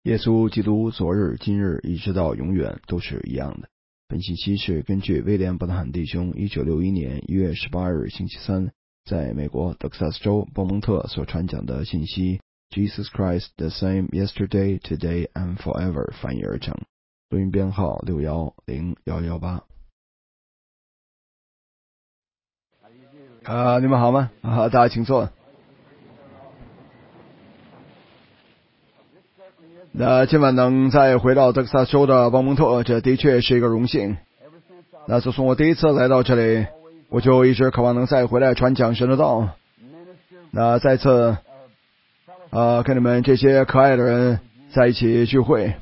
耶稣基督昨日今日一直到永远都是一样的。本信息是根据威廉·伯特罕弟兄1961年1月18日星期三在美国德克萨斯州波蒙特所传讲的信息 Jesus Christ the same yesterday, today and forever 翻译而成，录音编号610118。你们好吗？大家请坐。那今晚能再回到德克萨斯州的波蒙特，这的确是一个荣幸。那自从我第一次来到这里，我就一直渴望能再回来传讲神的道。那再次跟你们这些可爱的人在一起聚会。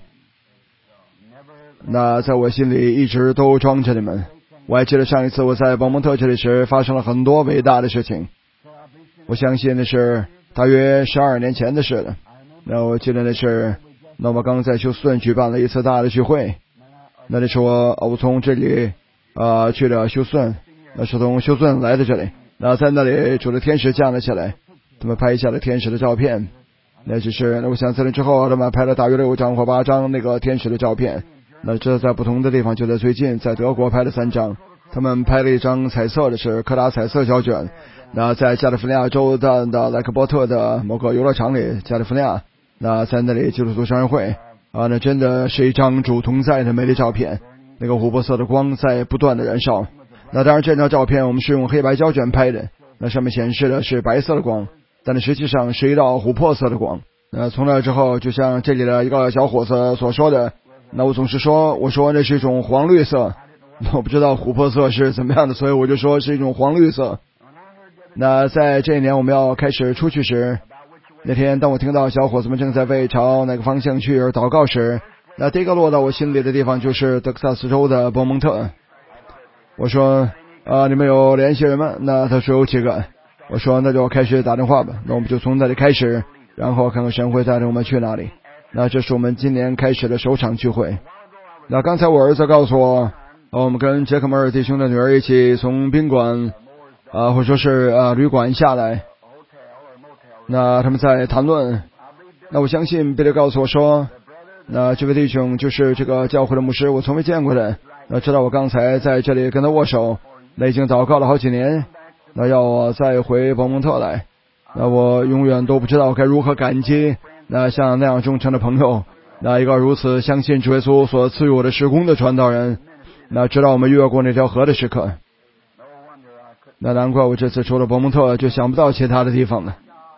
那在我心里一直都装着你们。我还记得上一次我在波蒙特这里时发生了很多伟大的事情。我相信那是大约12年前的事了。那我记得那是我们刚在休斯顿举办了一次大的聚会。那是我从这里去了休斯顿，那是从休斯顿来的这里。那在那里主的天使降了下来，他们拍下了天使的照片。那我想在那之后他们拍了大约6张或8张那个天使的照片。那这在不同的地方，就在最近在德国拍了3张。他们拍了一张彩色的，是柯达彩色胶卷。那在加利福尼亚州的莱克波特的某个游乐场里，加利福尼亚，那在那里基督徒生日会那真的是一张主同在的美丽照片。那个琥珀色的光在不断的燃烧。那当然这张照片我们是用黑白胶卷拍的，那上面显示的是白色的光，但是实际上是一道琥珀色的光。那从那之后，就像这里的一个小伙子所说的，那我总是说，我说那是一种黄绿色，我不知道琥珀色是怎么样的，所以我就说是一种黄绿色。那在这一年我们要开始出去时，那天当我听到小伙子们正在为朝哪个方向去而祷告时，那第一个落到我心里的地方就是德克萨斯州的波蒙特。我说你们有联系人吗？那他说有几个。我说那就开始打电话吧。那我们就从那里开始，然后看看神会带着我们去哪里。那这是我们今年开始的首场聚会。那刚才我儿子告诉我，我们跟杰克摩尔弟兄的女儿一起从宾馆或者说是旅馆下来。那他们在谈论。那我相信彼得告诉我说，那这位弟兄就是这个教会的牧师，我从未见过的。那知道我刚才在这里跟他握手，那已经祷告了好几年，那要我再回波蒙特来，那我永远都不知道该如何感激那像那样忠诚的朋友，那一个如此相信主耶稣所赐予我的事工的传道人，那直到我们越过那条河的时刻。那难怪我这次除了波蒙特就想不到其他的地方了。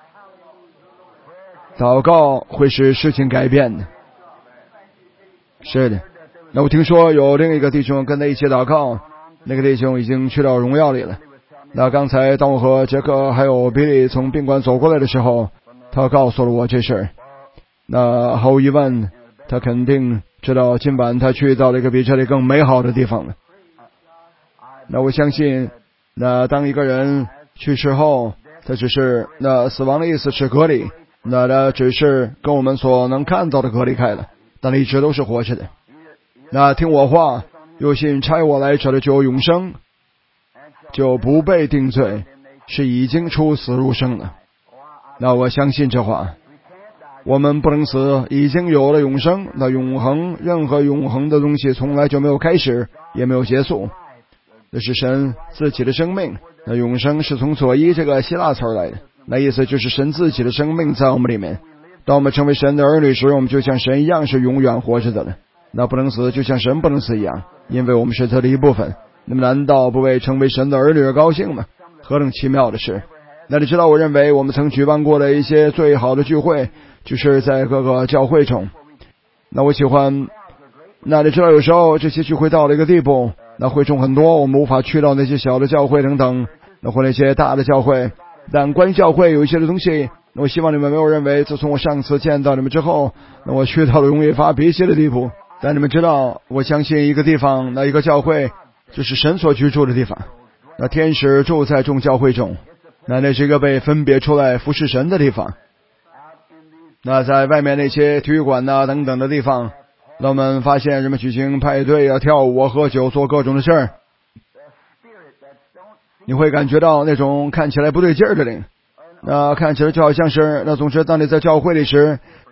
祷告会使事情改变的。是的。那我听说有另一个弟兄跟他一起祷告，那个弟兄已经去到荣耀里了。那刚才当我和杰克还有比利从宾馆走过来的时候，他告诉了我这事儿。那毫无疑问，他肯定知道今晚他去到了一个比这里更美好的地方了。那我相信，那当一个人去世后，他只是那死亡的意思是隔离，那他只是跟我们所能看到的隔离开了，但一直都是活着的。那听我话，有信差我来者的就有永生，就不被定罪，是已经出死入生了。那我相信这话。我们不能死，已经有了永生。那永恒，任何永恒的东西从来就没有开始，也没有结束。这是神自己的生命。那永生是从左一这个希腊词来的，那意思就是神自己的生命在我们里面。当我们成为神的儿女时，我们就像神一样是永远活着的了。那不能死，就像神不能死一样，因为我们是他的一部分。那么难道不为成为神的儿女而高兴吗？何等奇妙的事！那你知道，我认为我们曾举办过的一些最好的聚会，就是在各个教会中。那我喜欢，那你知道有时候这些聚会到了一个地步，那会众很多，我们无法去到那些小的教会等等，那或那些大的教会。但关于教会有一些的东西，那我希望你们没有认为自从我上次见到你们之后，那我去到了容易发脾气的地步。但你们知道，我相信一个地方，那一个教会就是神所居住的地方。那天使住在众教会中，那是一个被分别出来服侍神的地方。那在外面那些体育馆等等的地方，那我们发现人们举行派对跳舞喝酒做各种的事儿，你会感觉到那种看起来不对劲儿的灵。那看起来就好像是，那总之当你在教会里时，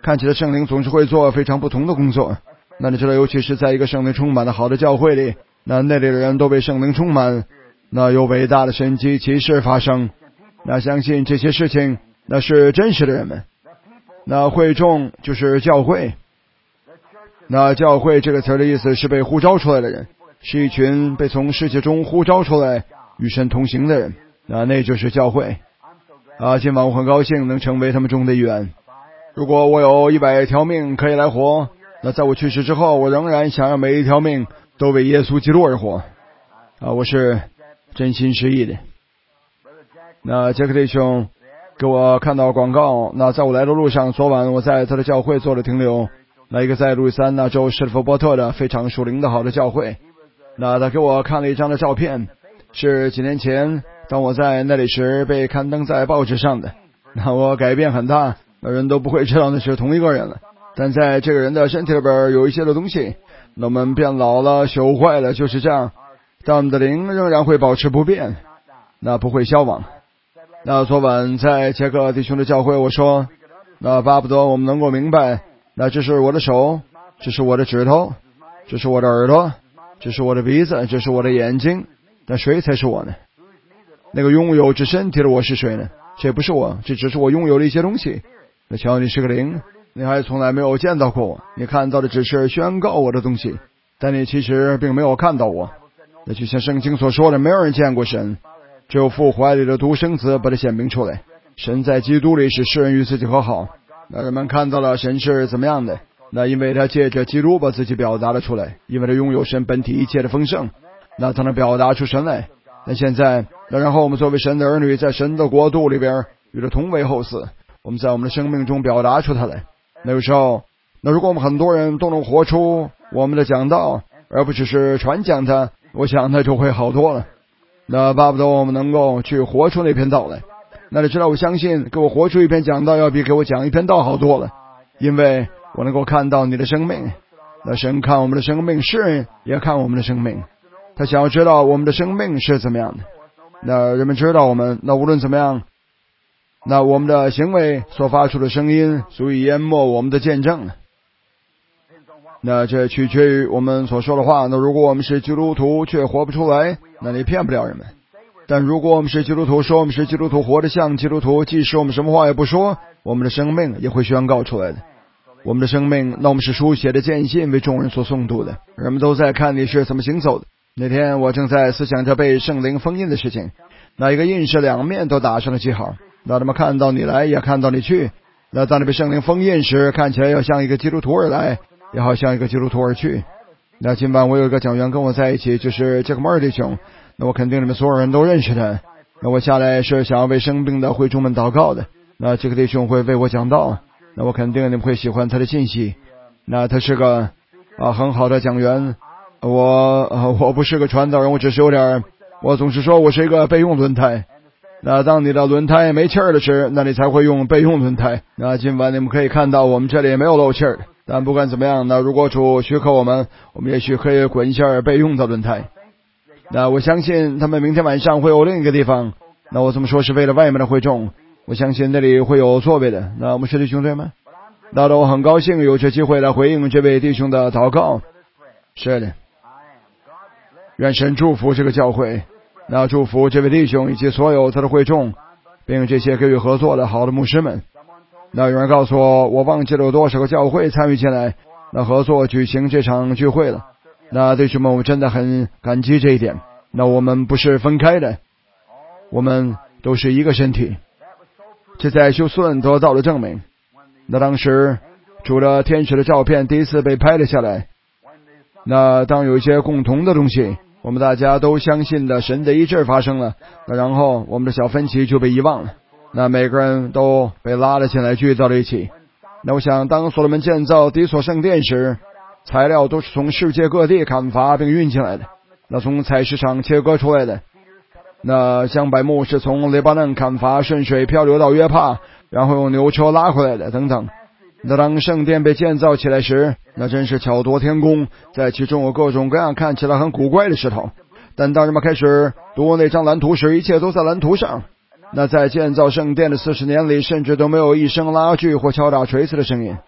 看起来圣灵总是会做非常不同的工作。那你知道，尤其是在一个圣灵充满的好的教会里，那里的人都被圣灵充满，那有伟大的神迹奇事发生。那相信这些事情，那是真实的人们。那会众就是教会。那教会这个词的意思是被呼召出来的人，是一群被从世界中呼召出来与神同行的人。那就是教会。今晚我很高兴能成为他们中的一员。如果我有100条命可以来活，那在我去世之后，我仍然想要每一条命都为耶稣基督而活。我是真心实意的。那杰克弟兄给我看到广告，那在我来的路上，昨晚我在他的教会做了停留。那一个在路易斯安那州施特福波特的非常属灵的好的教会。那他给我看了一张的照片，是几年前当我在那里时被刊登在报纸上的。那我改变很大，人都不会知道那是同一个人了。但在这个人的身体里边有一些的东西，那我们变老了朽坏了，就是这样，但我们的灵仍然会保持不变，那不会消亡。那昨晚在杰克弟兄的教会，我说那巴不得我们能够明白，那这是我的手，这是我的指头，这是我的耳朵，这是我的鼻子，这是我的眼睛，那谁才是我呢？那个拥有这身体的我是谁呢？这不是我，这只是我拥有的一些东西。那瞧，你是个灵，你还从来没有见到过我，你看到的只是宣告我的东西，但你其实并没有看到我。那就像圣经所说的，没有人见过神，只有父怀里的独生子把它显明出来。神在基督里使世人与自己和好。那人们看到了神是怎么样的，那因为他借着基督把自己表达了出来，因为他拥有神本体一切的丰盛，那他能表达出神来。那现在，然后我们作为神的儿女，在神的国度里边与他同为后嗣，我们在我们的生命中表达出他来。那个时候，那如果我们很多人都能活出我们的讲道，而不只是传讲它，我想那就会好多了。那巴不得我们能够去活出那篇道来。那你知道，我相信给我活出一篇讲道，要比给我讲一篇道好多了，因为我能够看到你的生命。那神看我们的生命，世人也看我们的生命，他想要知道我们的生命是怎么样的。那人们知道我们，那无论怎么样，那我们的行为所发出的声音足以淹没我们的见证。那这取决于我们所说的话。那如果我们是基督徒却活不出来，那你骗不了人们。但如果我们是基督徒，说我们是基督徒，活得像基督徒，即使我们什么话也不说，我们的生命也会宣告出来的。我们的生命，那我们是书写的见信，为众人所诵读的，人们都在看你是怎么行走的。那天我正在思想着被圣灵封印的事情，那一个印是两面都打上了记号，让他们看到你来，也看到你去。那当你被圣灵封印时，看起来要像一个基督徒而来，也好像一个基督徒而去。那今晚我有一个讲员跟我在一起，就是杰克莫尔弟兄。那我肯定你们所有人都认识他。那我下来是想要为生病的会众们祷告的。那杰克弟兄会为我讲道。那我肯定你们会喜欢他的信息。那他是个很好的讲员。我不是个传道人，我只是有点，我总是说我是一个备用轮胎。那当你的轮胎没气儿的时，那你才会用备用轮胎。那今晚你们可以看到我们这里没有漏气儿的。但不管怎么样，那如果主许可我们也许可以滚一下备用的轮胎。那我相信他们明天晚上会有另一个地方。那我这么说是为了外面的会众，我相信那里会有座位的。那我们是弟兄对吗？那我很高兴有这机会来回应这位弟兄的祷告。是的，愿神祝福这个教会，那祝福这位弟兄以及所有他的会众，并这些给予合作的好的牧师们。那有人告诉我，我忘记了有多少个教会参与进来，那合作举行这场聚会了。那弟兄们，我真的很感激这一点。那我们不是分开的，我们都是一个身体。这在休斯顿得到了证明。那当时主的天使的照片第一次被拍了下来。那当有一些共同的东西，我们大家都相信的神的医治发生了，那然后我们的小分歧就被遗忘了。那每个人都被拉了进来，聚到了一起。那我想，当所罗门建造第一所圣殿时，材料都是从世界各地砍伐并运进来的，那从采石场切割出来的。那香柏木是从黎巴嫩砍伐，顺水漂流到约帕，然后用牛车拉回来的，等等。那当圣殿被建造起来时，那真是巧夺天工，在其中有各种各样看起来很古怪的石头。但当人们开始读那张蓝图时，一切都在蓝图上。那在建造圣殿的40年里，甚至都没有一声拉锯或敲打锤子的声音。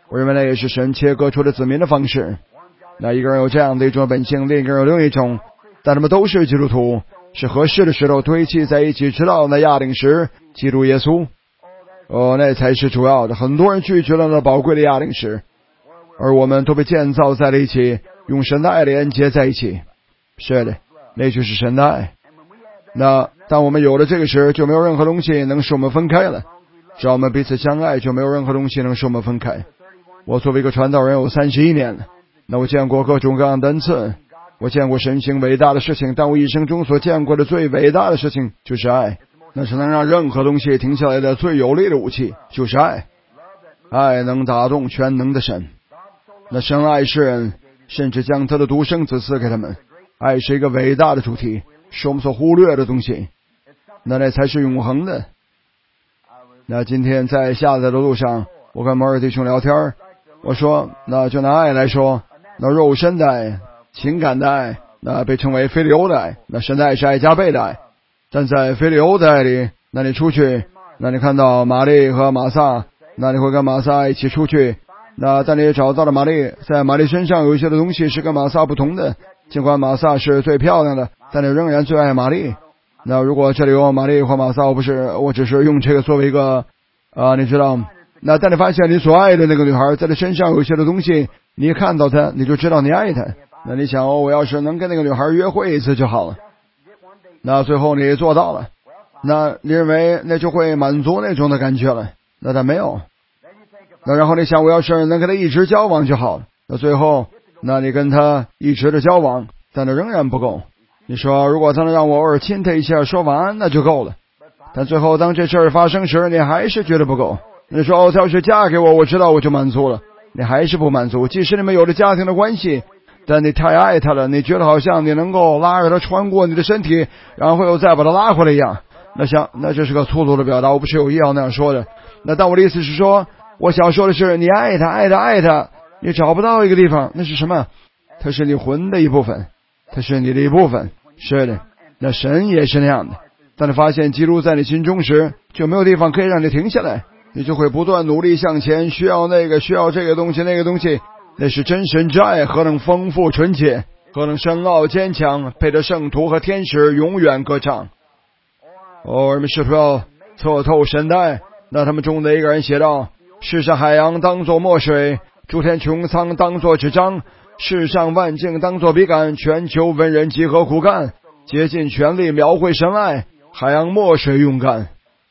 我认为那也是神切割出的子民的方式。那一个人有这样的一种本性，另一个人有另一种，但他们都是基督徒，是合适的石头堆砌在一起，直到那亚顶石基督耶稣。那才是主要的。很多人拒绝了那宝贵的亚顶石，而我们都被建造在了一起，用神的爱连接在一起。是的，那就是神的爱。那当我们有了这个时，就没有任何东西能使我们分开了。只要我们彼此相爱，就没有任何东西能使我们分开。我作为一个传道人有31年了，那我见过各种各样的恩赐，我见过神行伟大的事情，但我一生中所见过的最伟大的事情就是爱。那是能让任何东西停下来的最有力的武器，就是爱。爱能打动全能的神。那神爱世人，甚至将他的独生子赐给他们。爱是一个伟大的主题，是我们所忽略的东西，那才是永恒的。那今天在下载的路上，我跟摩尔弟兄聊天，我说那就拿爱来说，那肉身的爱、情感的爱，那被称为菲利欧的爱。那神的爱是爱加倍的爱，但在菲利欧的爱里，那你出去，那你看到玛丽和玛撒，那你会跟玛撒一起出去。那但你找到了玛丽，在玛丽身上有一些的东西是跟玛撒不同的，尽管玛撒是最漂亮的，但你仍然最爱玛丽。那如果这里有玛丽或玛撒，我只是用这个作为一个你知道，那但你发现你所爱的那个女孩在她身上有一些的东西，你一看到她你就知道你爱她。那你想我要是能跟那个女孩约会一次就好了。那最后你做到了，那你认为那就会满足那种的感觉了，那但没有。那然后你想我要是能跟她一直交往就好了，那最后那你跟她一直的交往，但那仍然不够。你说如果他能让我偶尔亲她一下说晚安那就够了，但最后当这事儿发生时你还是觉得不够。你说她要是嫁给我，我知道我就满足了，你还是不满足。即使你们有了家庭的关系，但你太爱她了，你觉得好像你能够拉着她穿过你的身体，然后又再把她拉回来一样。那这是个粗鲁的表达，我不是有意要那样说的。那但我的意思是说，我想说的是你爱她，你找不到一个地方，那是什么？它是你魂的一部分，它是你的一部分。是的，那神也是那样的。当你发现基督在你心中时，就没有地方可以让你停下来，你就会不断努力向前，需要那个，需要这个东西那个东西。那是真神之爱，何能丰富纯洁，何能深奥坚强，配得圣徒和天使永远歌唱。我们试图要测透神的爱。那他们中的一个人写道，世上海洋当作墨水，诸天穹苍当作纸张，世上万境当作笔杆，全球文人集合苦干，竭尽全力描绘神爱，海洋墨水用干。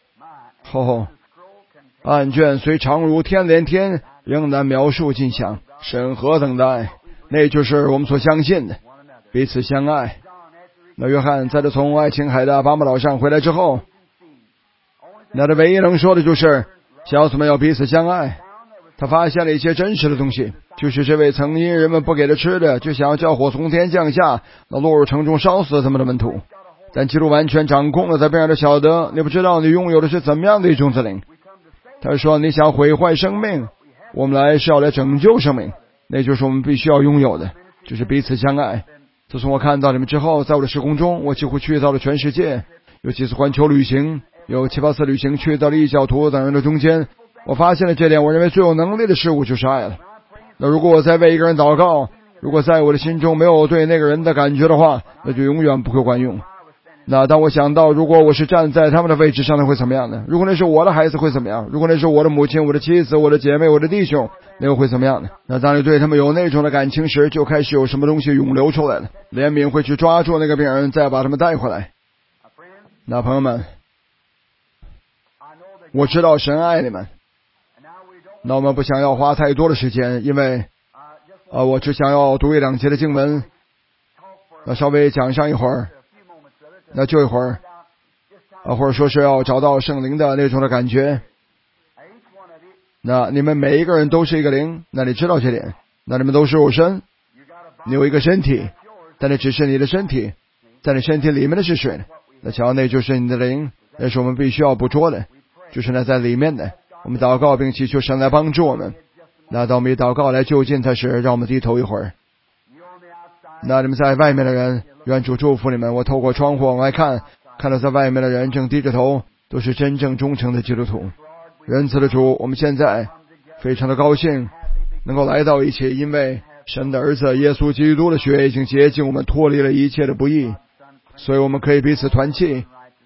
案卷虽长如天连天，仍难描述尽详。神何等的爱，那就是我们所相信的，彼此相爱。那约翰在他从爱琴海的巴马岛上回来之后，那他唯一能说的就是小子们要彼此相爱。他发现了一些真实的东西，就是这位曾因人们不给他吃的，就想要叫火从天降下，那落入城中烧死他们的门徒。但基督完全掌控了他，便让他晓得，你不知道你拥有的是怎么样的一种子灵。他说你想毁坏生命，我们来是要来拯救生命，那就是我们必须要拥有的，就是彼此相爱。自从我看到你们之后，在我的时空中，我几乎去到了全世界，有几次环球旅行，有7、8次旅行去到了异教徒等人的中间。我发现了这点，我认为最有能力的事物就是爱了。那如果我在为一个人祷告，如果在我的心中没有对那个人的感觉的话，那就永远不会管用。那当我想到如果我是站在他们的位置上，那会怎么样呢？如果那是我的孩子会怎么样？如果那是我的母亲、我的妻子、我的姐妹、我的弟兄，那又会怎么样呢？那当你对他们有那种的感情时，就开始有什么东西涌流出来了，怜悯会去抓住那个病人，再把他们带回来。那朋友们，我知道神爱你们，那我们不想要花太多的时间，因为我只想要读1、2节的经文，那稍微讲上一会儿，那就一会儿或者说是要找到圣灵的那种的感觉。那你们每一个人都是一个灵，那你知道这点。那你们都是肉身，你有一个身体，但那只是你的身体，在你身体里面的是谁呢？那瞧，那就是你的灵，那是我们必须要捕捉的，就是那在里面的。我们祷告并祈求神来帮助我们。那当我们以祷告来就近他时，让我们低头一会儿。那你们在外面的人，愿主祝福你们。我透过窗户往外看到在外面的人正低着头，都是真正忠诚的基督徒。仁慈的主，我们现在非常的高兴， 能够来到一起，因为神的儿子耶稣基督的血已经洁净我们，脱离了一切的不义，所以我们可以彼此团契。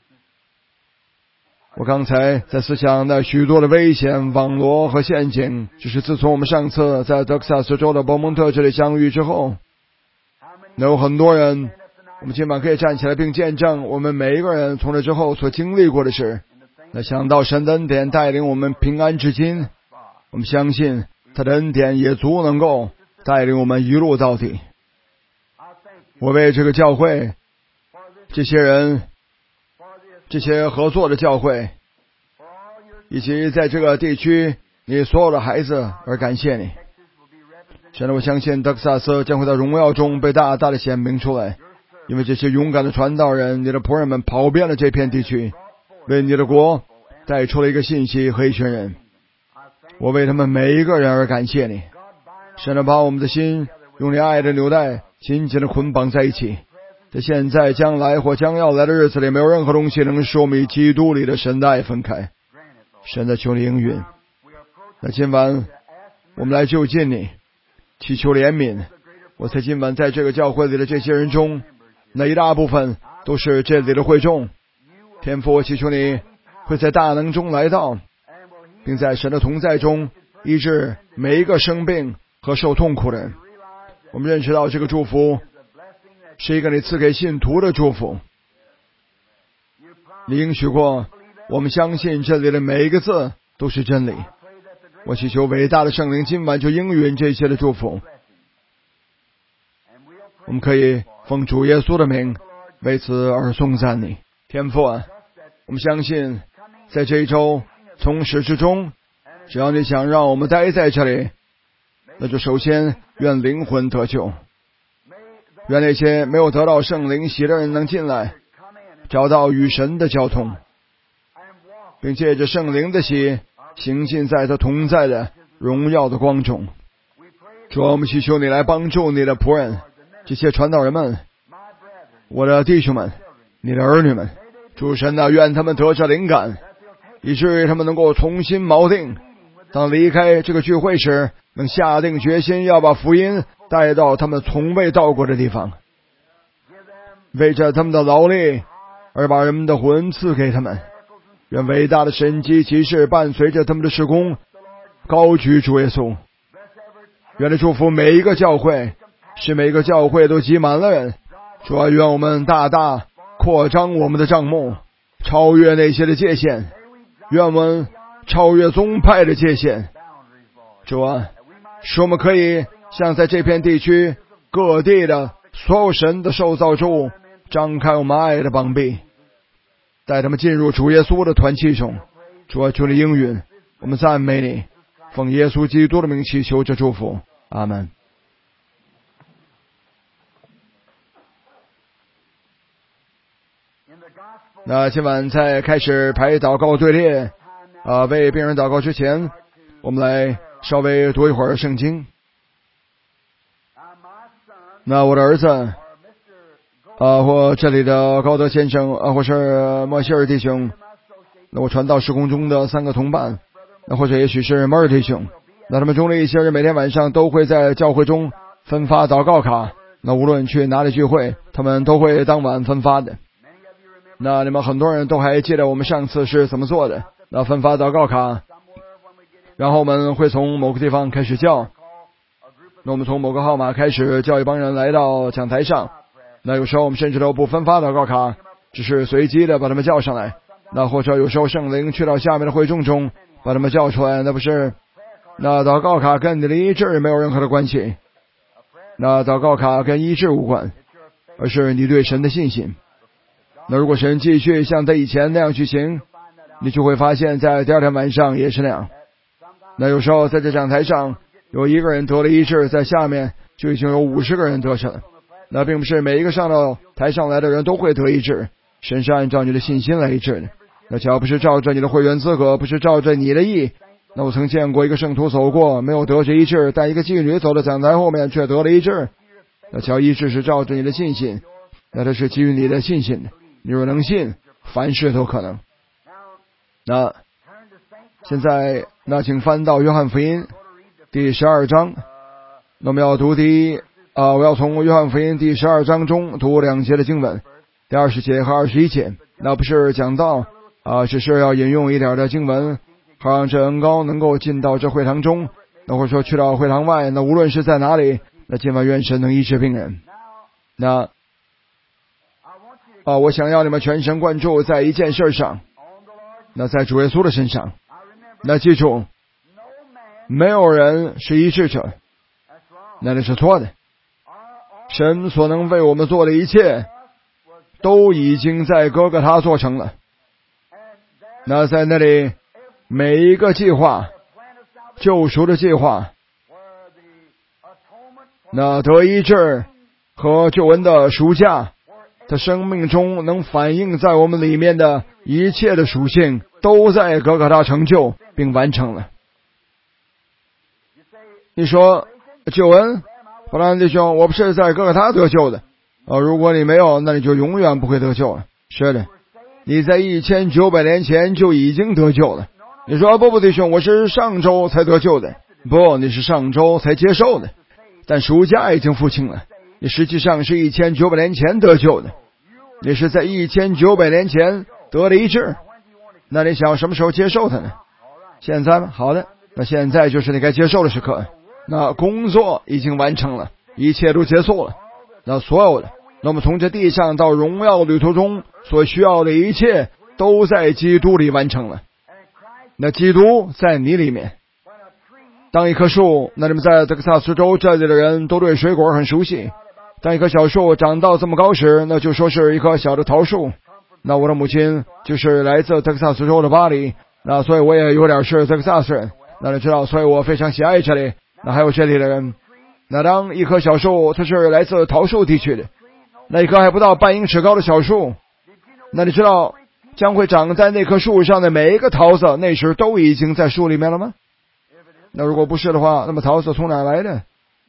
我刚才在思想那许多的危险、网罗和陷阱，就是自从我们上次在德克萨斯州的伯蒙特这里相遇之后，有很多人，我们今晚可以站起来并见证我们每一个人从这之后所经历过的事。那想到神的恩典带领我们平安至今，我们相信他的恩典也足能够带领我们一路到底。我为这个教会，这些人，这些合作的教会，以及在这个地区你所有的孩子而感谢你。现在我相信德克萨斯将会在荣耀中被大大的显明出来，因为这些勇敢的传道人，你的仆人们跑遍了这片地区，为你的国带出了一个信息和一群人。我为他们每一个人而感谢你。神能把我们的心用你爱的纽带紧紧的捆绑在一起，在现在、将来或将要来的日子里，没有任何东西能使我们与基督里的神的爱分开。神的求你应允。那今晚我们来就近你，祈求怜悯。我在今晚在这个教会里的这些人中，那一大部分都是这里的会众。天父，我祈求你会在大能中来到，并在神的同在中医治每一个生病和受痛苦的人。我们认识到这个祝福是一个你赐给信徒的祝福。你应许过，我们相信这里的每一个字都是真理。我祈求伟大的圣灵今晚就应允这些的祝福。我们可以奉主耶稣的名为此而颂赞你。天父啊，我们相信在这一周从始至终，只要你想让我们待在这里，那就首先愿灵魂得救，愿那些没有得到圣灵洗的人能进来，找到与神的交通，并借着圣灵的洗行进在他同在的荣耀的光中。主啊，我们祈求你来帮助你的仆人，这些传道人们，我的弟兄们，你的儿女们。主神啊，愿他们得着灵感，以至于他们能够重新锚定，当离开这个聚会时，能下定决心要把福音带到他们从未到过的地方，为着他们的劳力而把人们的魂赐给他们。愿伟大的神迹奇事伴随着他们的事工，高举主耶稣。愿你祝福每一个教会，使每一个教会都挤满了人。主啊，愿我们大大扩张我们的帐幕，超越那些的界限，愿我们超越宗派的界限。主啊，使我们可以向在这片地区各地的所有神的受造之物张开我们爱的膀臂，带他们进入主耶稣的团契中。主啊，求你应允，我们赞美你，奉耶稣基督的名祈求这祝福，阿门。那今晚在开始排祷告队列为病人祷告之前，我们来稍微读一会儿圣经。那我的儿子或这里的高德先生或是莫希尔弟兄，那我传道事工中的3个同伴，那或者也许是摩尔弟兄，那他们中的一些人每天晚上都会在教会中分发祷告卡，那无论去哪里聚会，他们都会当晚分发的。那你们很多人都还记得我们上次是怎么做的。那分发祷告卡，然后我们会从某个地方开始叫，那我们从某个号码开始叫一帮人来到讲台上。那有时候我们甚至都不分发祷告卡，只是随机的把他们叫上来。那或者有时候圣灵去到下面的会众中把他们叫出来，那不是，那祷告卡跟你的医治没有任何的关系，那祷告卡跟医治无关，而是你对神的信心。那如果神继续像他以前那样去行，你就会发现在第二天晚上也是那样。那有时候在这讲台上有1个人得了医治，在下面就已经有50个人得上了。那并不是每一个上到台上来的人都会得医治，神是按照你的信心来医治的。那只要不是照着你的会员资格，不是照着你的意。那我曾见过一个圣徒走过没有得着医治，但一个妓女走到讲台后面却得了医治。那只要医治是照着你的信心，那它是基于你的信心的。你若能信，凡事都可能。那现在请翻到约翰福音第12章。那么要读我要从约翰福音第12章中读2节的经文，第20节和21节。那不是讲到只是要引用一点的经文，好让这恩膏能够进到这会堂中，那或者说去到会堂外，那无论是在哪里，那今晚愿神能医治病人。那我想要你们全神贯注在一件事上，那在主耶稣的身上。那记住，没有人是医治者，那是错的。神所能为我们做的一切都已经在哥哥他做成了。那在那里每一个计划，救赎的计划，那得医治和救恩的赎价，在生命中能反映在我们里面的一切的属性，都在哥哥他成就并完成了。你说救恩，弗兰弟兄，我不是在哥哥他得救的如果你没有，那你就永远不会得救了。是的，你在1900年前就已经得救了。你说不弟兄，我是上周才得救的。不，你是上周才接受的，但赎价已经付清了。你实际上是1900年前得救的，你是在1900年前得了医治。那你想什么时候接受它呢？现在吗？好的，那现在就是你该接受的时刻。那工作已经完成了，一切都结束了。那所有的，那么从这地上到荣耀旅途中所需要的一切，都在基督里完成了。那基督在你里面。当一棵树，那你们在德克萨斯州这里的人都对水果很熟悉。当一棵小树长到这么高时，那就说是一棵小的桃树。那我的母亲就是来自德克萨斯州的巴黎，那所以我也有点是德克萨斯人。那你知道，所以我非常喜爱这里。那还有这里的人，那当一棵小树它是来自桃树地区的，那一棵还不到半英尺高的小树，那你知道将会长在那棵树上的每一个桃子，那时都已经在树里面了吗？那如果不是的话，那么桃子从哪来的？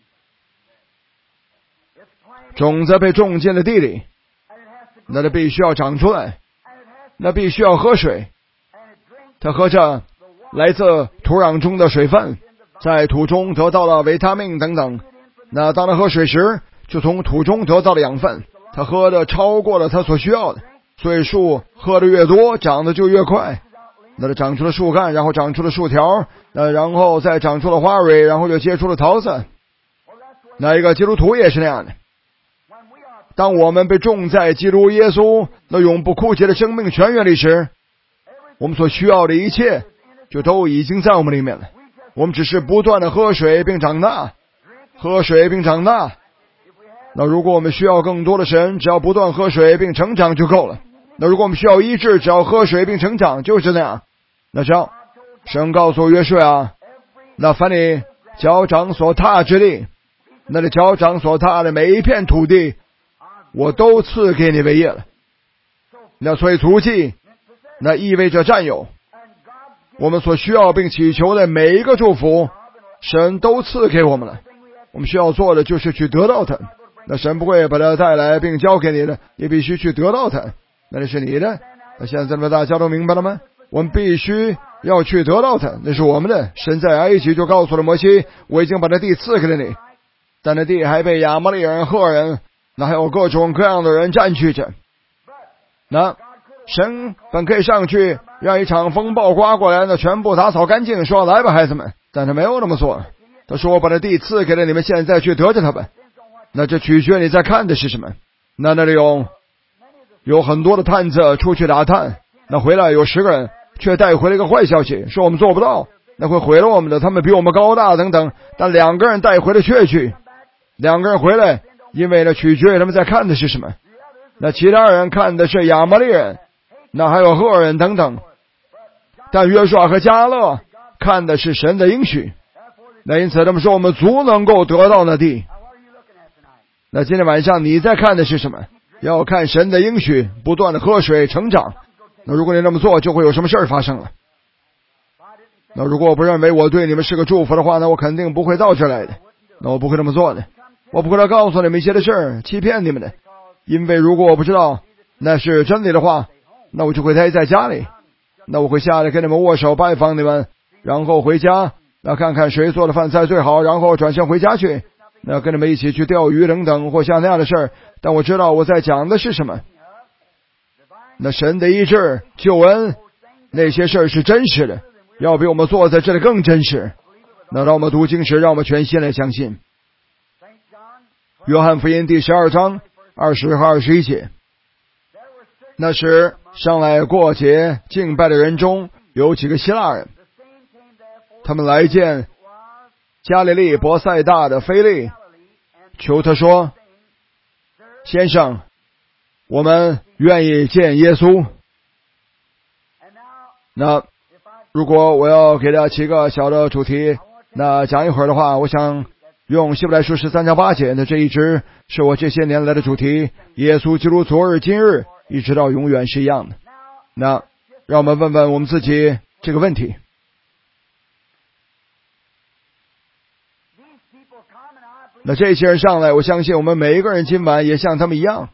种子被种进了地里，那它必须要长出来，那必须要喝水，它喝着来自土壤中的水分，在土中得到了维他命等等。那当他喝水时，就从土中得到了养分，他喝的超过了他所需要的，所以树喝的越多，长得就越快。那它长出了树干，然后长出了树条，然后再长出了花蕊，然后就结出了桃子。那一个基督徒也是那样的。当我们被种在基督耶稣那永不枯竭的生命泉源里时，我们所需要的一切就都已经在我们里面了。我们只是不断的喝水并长大，喝水并长大。那如果我们需要更多的神，只要不断喝水并成长就够了。那如果我们需要医治，只要喝水并成长，就是那样。那这样，神告诉约书亚，那凡你脚掌所踏之地，那你脚掌所踏的每一片土地，我都赐给你为业了。那所以足迹，那意味着占有。我们所需要并祈求的每一个祝福，神都赐给我们了。我们需要做的就是去得到它。那神不会把它带来并交给你的，你必须去得到它。那是你的。那现在大家都明白了吗？我们必须要去得到它，那是我们的。神在埃及就告诉了摩西，我已经把那地赐给了你，但那地还被亚摩利人、赫人，那还有各种各样的人占据着。那神本可以上去让一场风暴刮过来，那全部打扫干净，说来吧孩子们，但他没有那么做。他说我把这地赐给了你们，现在去得着它吧。那这取决你在看的是什么。那里有很多的探子出去打探，那回来有10个人，却带回了一个坏消息，说我们做不到，那会毁了我们的，他们比我们高大等等。但2个人带回了确据，2个人回来，因为呢取决于他们在看的是什么。那其他人看的是亚摩利人，那还有赫人等等，但约书亚和迦勒看的是神的应许。那因此他们说我们足能够得到那地。那今天晚上你在看的是什么？要看神的应许，不断的喝水成长。那如果你这么做，就会有什么事儿发生了。那如果我不认为我对你们是个祝福的话，那我肯定不会到这来的。那我不会这么做的，我不会来告诉你们一些的事儿，欺骗你们的。因为如果我不知道那是真理的话，那我就会待在家里，那我会下来跟你们握手拜访你们，然后回家， 那看看谁做的饭菜最好，然后转身回家去，那跟你们一起去钓鱼等等或像那样的事儿。但我知道我在讲的是什么。那神的医治、救恩，那些事儿是真实的，要比我们坐在这里更真实。那让我们读经时，让我们全心来相信。约翰福音第12章20和21节。那时上来过节敬拜的人中有几个希腊人，他们来见加利利伯赛大的腓利，求他说：先生，我们愿意见耶稣。那如果我要给大家起个小的主题，那讲一会儿的话，我想用希伯来书13章8节，那这一直是我这些年来的主题。耶稣基督昨日今日一直到永远是一样的。那让我们问问我们自己这个问题。那这些人上来，我相信我们每一个人今晚也像他们一样，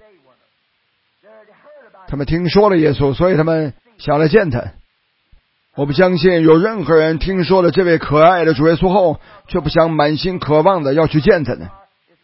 他们听说了耶稣，所以他们想来见他。我不相信有任何人听说了这位可爱的主耶稣后，却不想满心渴望的要去见他呢。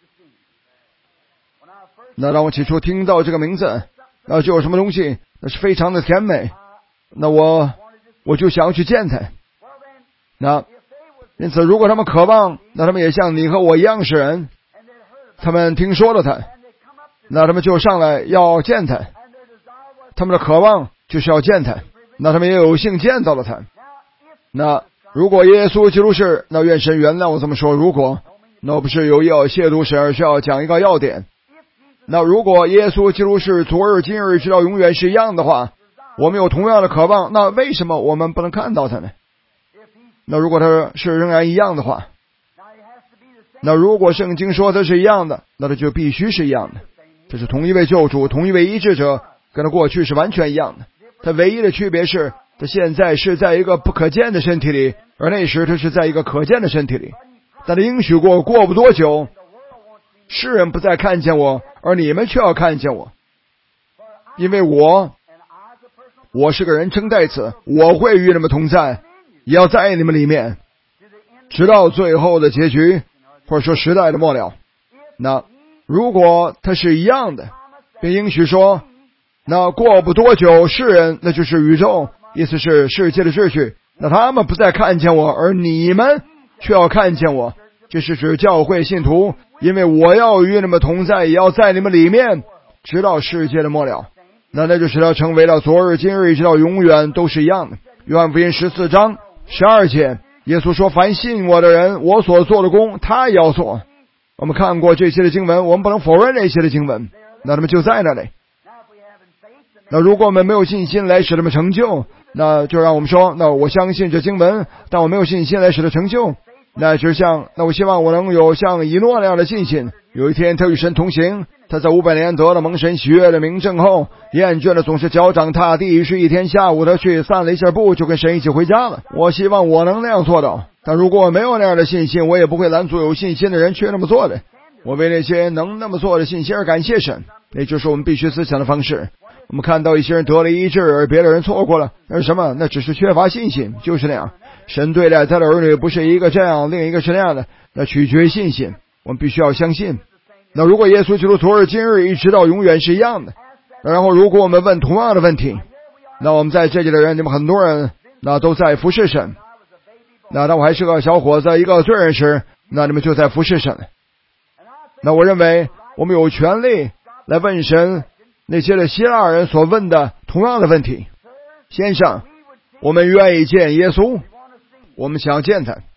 那让我起初听到这个名字，那就有什么东西，那是非常的甜美，那我就想要去见他。那因此如果他们渴望，那他们也像你和我一样是人，他们听说了他，那他们就上来要见他，他们的渴望就是要见他，那他们也有幸见到了他。那如果耶稣基督是，那愿神原谅我这么说，如果那我不是有意要亵渎神，而是要讲一个要点。那如果耶稣基督是昨日今日直到永远是一样的话，我们有同样的渴望，那为什么我们不能看到他呢？那如果他是仍然一样的话，那如果圣经说他是一样的，那他就必须是一样的。这是同一位救主，同一位医治者，跟他过去是完全一样的。他唯一的区别是，他现在是在一个不可见的身体里，而那时他是在一个可见的身体里。但他应许过不多久，世人不再看见我，而你们却要看见我，因为我是个人称代词，我会与你们同在，也要在你们里面，直到最后的结局，或者说时代的末了。那如果他是一样的，并应许说，那过不多久世人，那就是宇宙，意思是世界的秩序，那他们不再看见我，而你们却要看见我，这是指教会信徒，因为我要与你们同在，也要在你们里面，直到世界的末了。那就使他成为了昨日今日一直到永远都是一样的。约翰福音14章12节，耶稣说：凡信我的人，我所做的工他也要做。我们看过这些的经文，我们不能否认那些的经文，那他们就在那里。那如果我们没有信心来使他们成就，那就让我们说，那我相信这经文，但我没有信心来使他成就。那我希望我能有像以诺那样的信心，有一天他与神同行，他在500年得了蒙神喜悦的明证后，厌倦了总是脚掌踏地，于是一天下午他去散了一下步，就跟神一起回家了。我希望我能那样做到，但如果我没有那样的信心，我也不会拦阻有信心的人去那么做的。我为那些能那么做的信心而感谢神，那就是我们必须思想的方式。我们看到一些人得了医治，而别的人错过了，那是什么？那只是缺乏信心，就是那样。神对待他的儿女不是一个这样，另一个是那样的，那取决于信心。我们必须要相信。那如果耶稣基督昨日今日一直到永远是一样的，然后如果我们问同样的问题，那我们在这里的人，你们很多人那都在服侍神。那当我还是个小伙子，一个罪人时，那你们就在服侍神。那我认为我们有权利来问神那些的希腊人所问的同样的问题。先生，我们愿意见耶稣，我们想见他。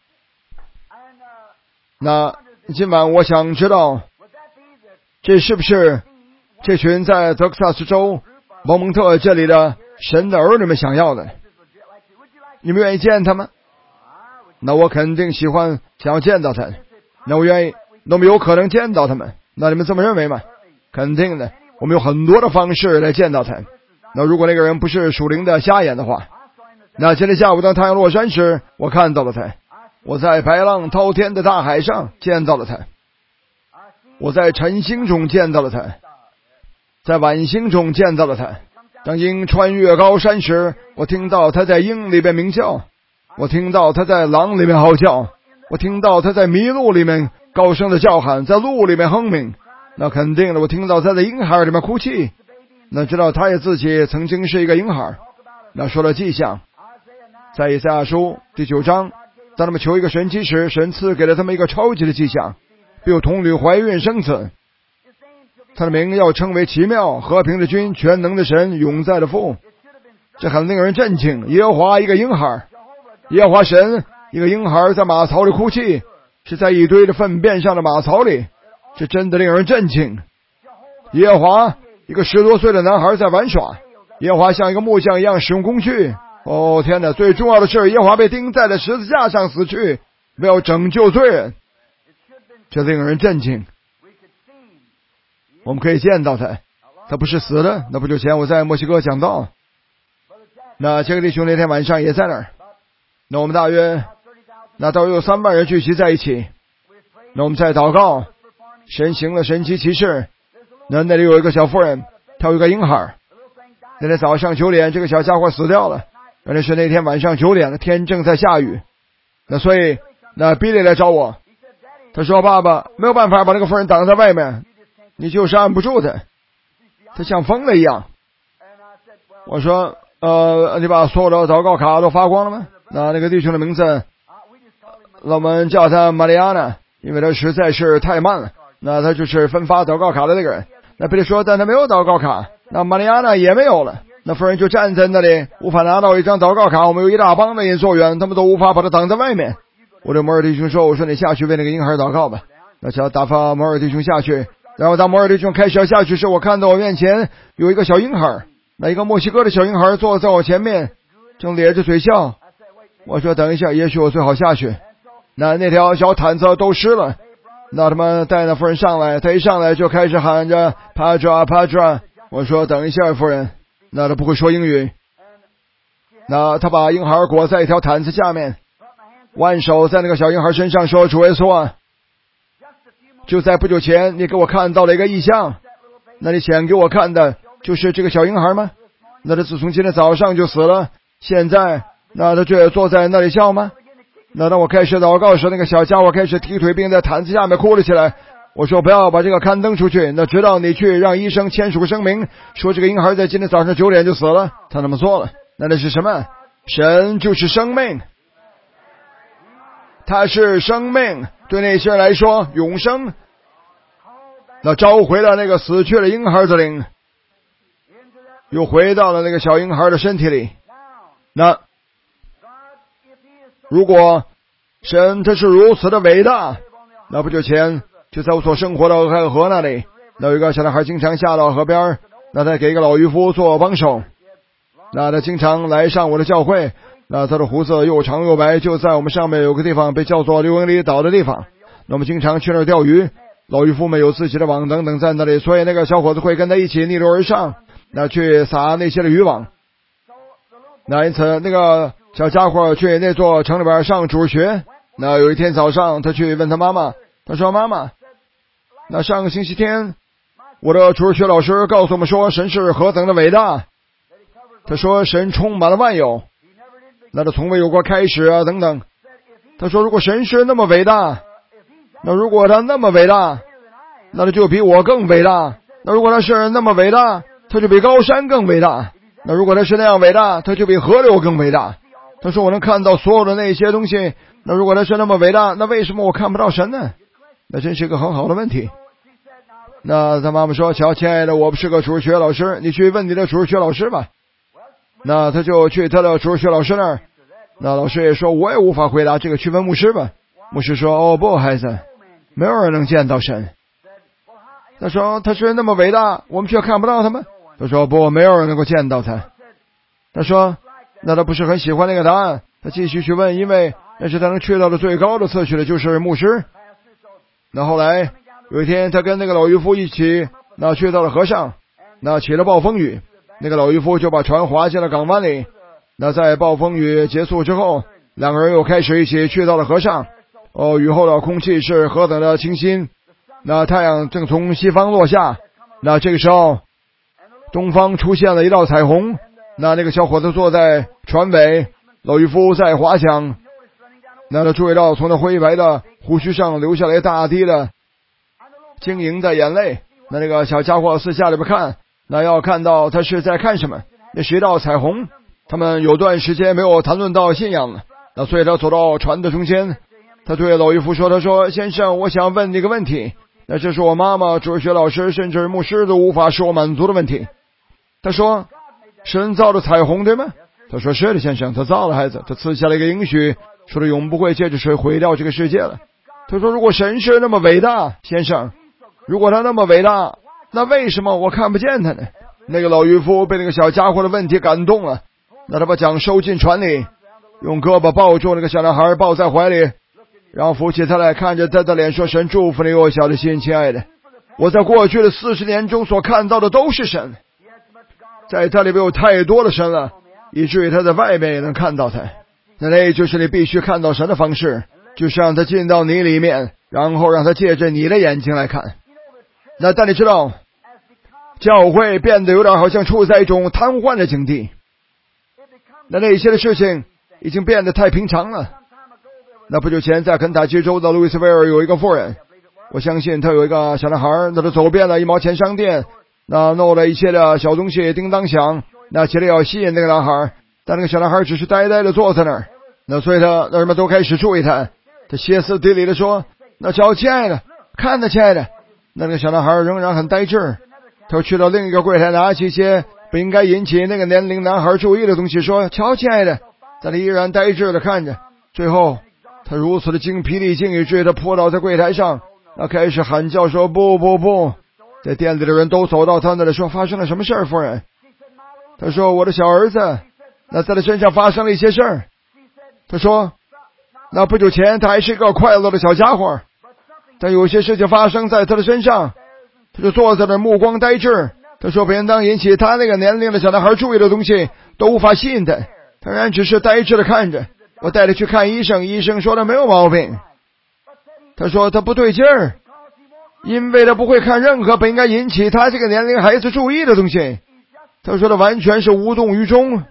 那今晚我想知道，这是不是这群在德克萨斯州蒙蒙特这里的神的儿女们想要的？你们愿意见他吗？那我肯定想要见到他。那我愿意，那我们有可能见到他们。那你们这么认为吗？肯定的，我们有很多的方式来见到他。那如果那个人不是属灵的瞎眼的话，那今天下午当太阳落山时，我看到了他。我在白浪滔天的大海上见到了他，我在晨星中见到了他，在晚星中见到了他。当鹰穿越高山时，我听到他在鹰里边鸣叫。 我听到他在狼里面嚎叫，我听到他在迷路里面高声的叫喊，在路里面哼鸣。那肯定了，我听到他在婴孩里面哭泣。那知道他也自己曾经是一个婴孩。那说了迹象，在以赛亚书第9章，当他们求一个神迹时，神赐给了他们一个超级的迹象，必有童女怀孕生子，他的名要称为奇妙、和平的君、全能的神、永在的父。这很令人震惊。耶和华一个婴孩，耶和华神一个婴孩在马槽里哭泣，是在一堆的粪便上的马槽里，这真的令人震惊。耶和华一个10多岁的男孩在玩耍，耶和华像一个木匠一样使用工具。哦天哪，最重要的是耶和华被钉在了十字架上死去，为要拯救罪人，这令人震惊。我们可以见到他不是死了。那不久前我在墨西哥讲道，那这个弟兄那天晚上也在那儿。那我们大约有3万人聚集在一起。那我们在祷告，神行了神奇奇事。那里有一个小妇人，她有一个婴孩。那天早上9点，这个小家伙死掉了。那是那天晚上9点，天正在下雨。那所以那比利来找我，他说：“爸爸，没有办法把那个妇人挡在外面，你就是按不住他，他像疯了一样。”我说：“你把所有的祷告卡都发光了吗？”那个弟兄的名字，那我们叫他玛利亚娜，因为他实在是太慢了。那他就是分发祷告卡的那个人。那比利说：“但他没有祷告卡。”那玛利亚娜也没有了。那妇人就站在那里，无法拿到一张祷告卡。我们有一大帮的演奏员，他们都无法把他挡在外面。我对摩尔弟兄说：“我说你下去为那个婴孩祷告吧。”那就要打发摩尔弟兄下去。然后当摩尔弟兄开始要下去时，我看到我面前有一个小婴孩，那一个墨西哥的小婴孩坐在我前面，正咧着嘴笑。我说：“等一下，也许我最好下去。”那条小毯子都湿了。那他们带那妇人上来，他一上来就开始喊着 Padra Padra。我说：“等一下，夫人。”那他不会说英语。那他把婴孩裹在一条毯子下面，挽手在那个小婴孩身上说：“主耶稣啊，就在不久前你给我看到了一个异象，那你想给我看的就是这个小婴孩吗？那他自从今天早上就死了，现在那他却坐在那里笑吗？”那当我开始祷告时，那个小家伙开始踢腿，并在毯子下面哭了起来。我说：“不要把这个刊登出去，那直到你去让医生签署个声明，说这个婴孩在今天早上9点就死了。”他那么做了。那是什么？神就是生命，他是生命，对那些人来说永生。那召回了那个死去的婴孩的灵，又回到了那个小婴孩的身体里。那如果神他是如此的伟大，那不久前就在我所生活的河那里，那有一个小男孩经常下到河边，那他给一个老渔夫做帮手。那他经常来上我的教会，那他的胡子又长又白，就在我们上面有个地方被叫做6英里岛的地方。那我们经常去那儿钓鱼，老渔夫们有自己的网等等在那里，所以那个小伙子会跟他一起逆流而上，那去撒那些的渔网。那因此那个小家伙去那座城里边上主学。那有一天早上，他去问他妈妈，他说：“妈妈，那上个星期天我的主日学老师告诉我们说神是何等的伟大。他说神充满了万有，那他从未有过开始啊等等。他说如果神是那么伟大，那如果他那么伟大，那他就比我更伟大。那如果他是那么伟大，他就比高山更伟大。那如果他是那样伟大，他就比河流更伟大。他说我能看到所有的那些东西，那如果他是那么伟大，那为什么我看不到神呢？那真是一个很好的问题。那他妈妈说：“瞧，亲爱的，我不是个主日学老师，你去问你的主日学老师吧。”那他就去他的主日学老师那儿。那老师也说：“我也无法回答这个，去问牧师吧。”牧师说：“哦不，孩子，没有人能见到神。”他说：“他是那么伟大，我们却看不到他吗？”他说：“不，没有人能够见到他。”他说：“那他不是很喜欢那个答案。”他继续去问，因为那是他能去到的最高的次序的就是牧师。那后来有一天，他跟那个老渔夫一起，那去到了河上，那起了暴风雨，那个老渔夫就把船划进了港湾里。那在暴风雨结束之后，两个人又开始一起去到了河上。雨后的空气是何等的清新，那太阳正从西方落下。那这个时候，东方出现了一道彩虹。那个小伙子坐在船尾， 老渔夫在滑翔，那他注意到从他灰白的胡须上流下来大滴的晶莹的眼泪。那个小家伙四下里边看，那要看到他是在看什么，那是一道彩虹。他们有段时间没有谈论到信仰了，那所以他走到船的中间，他对老渔夫说，他说，先生，我想问你个问题，那这是我妈妈、主日学老师甚至牧师都无法使我满足的问题。他说，神造的彩虹对吗？他说，是的先生，他造了孩子，他赐下了一个应许，说他永不会借着水毁掉这个世界了。他说，如果神是那么伟大，先生，如果他那么伟大，那为什么我看不见他呢？那个老渔夫被那个小家伙的问题感动了，那他把桨收进船里，用胳膊抱住那个小男孩，抱在怀里，然后扶起他来，看着他的脸说，神祝福你幼小的心，亲爱的，我在过去的40年中所看到的都是神，在他里边有太多的神了，以至于他在外面也能看到他。那就是你必须看到神的方式，就是让他进到你里面，然后让他借着你的眼睛来看。那但你知道，教会变得有点好像处在一种瘫痪的境地，那些的事情已经变得太平常了。那不久前在肯塔基州的路易斯维尔有一个妇人，我相信他有一个小男孩，那他走遍了1毛钱商店，那弄了一些的小东西叮当响，那起来要吸引那个男孩，但那个小男孩只是呆呆的坐在那儿。那所以他那人们都开始注意他，他歇斯底里的说，那瞧亲爱的，看他亲爱的。那个小男孩仍然很呆滞，他去到另一个柜台，拿起一些不应该引起那个年龄男孩注意的东西，说，瞧亲爱的，但他依然呆滞的看着。最后他如此的精疲力尽，以至于他扑倒在柜台上，他开始喊叫说，不不不。在店里的人都走到他那里说，发生了什么事儿，夫人？他说，我的小儿子，那在他身上发生了一些事儿。他说，那不久前他还是一个快乐的小家伙，但有些事情发生在他的身上，他就坐在那目光呆滞。他说，别当引起他那个年龄的小男孩注意的东西都无法吸引他，当然只是呆滞的看着。我带他去看医生，医生说他没有毛病。他说他不对劲儿，因为他不会看任何不应该引起他这个年龄孩子注意的东西。他说他完全是无动于衷。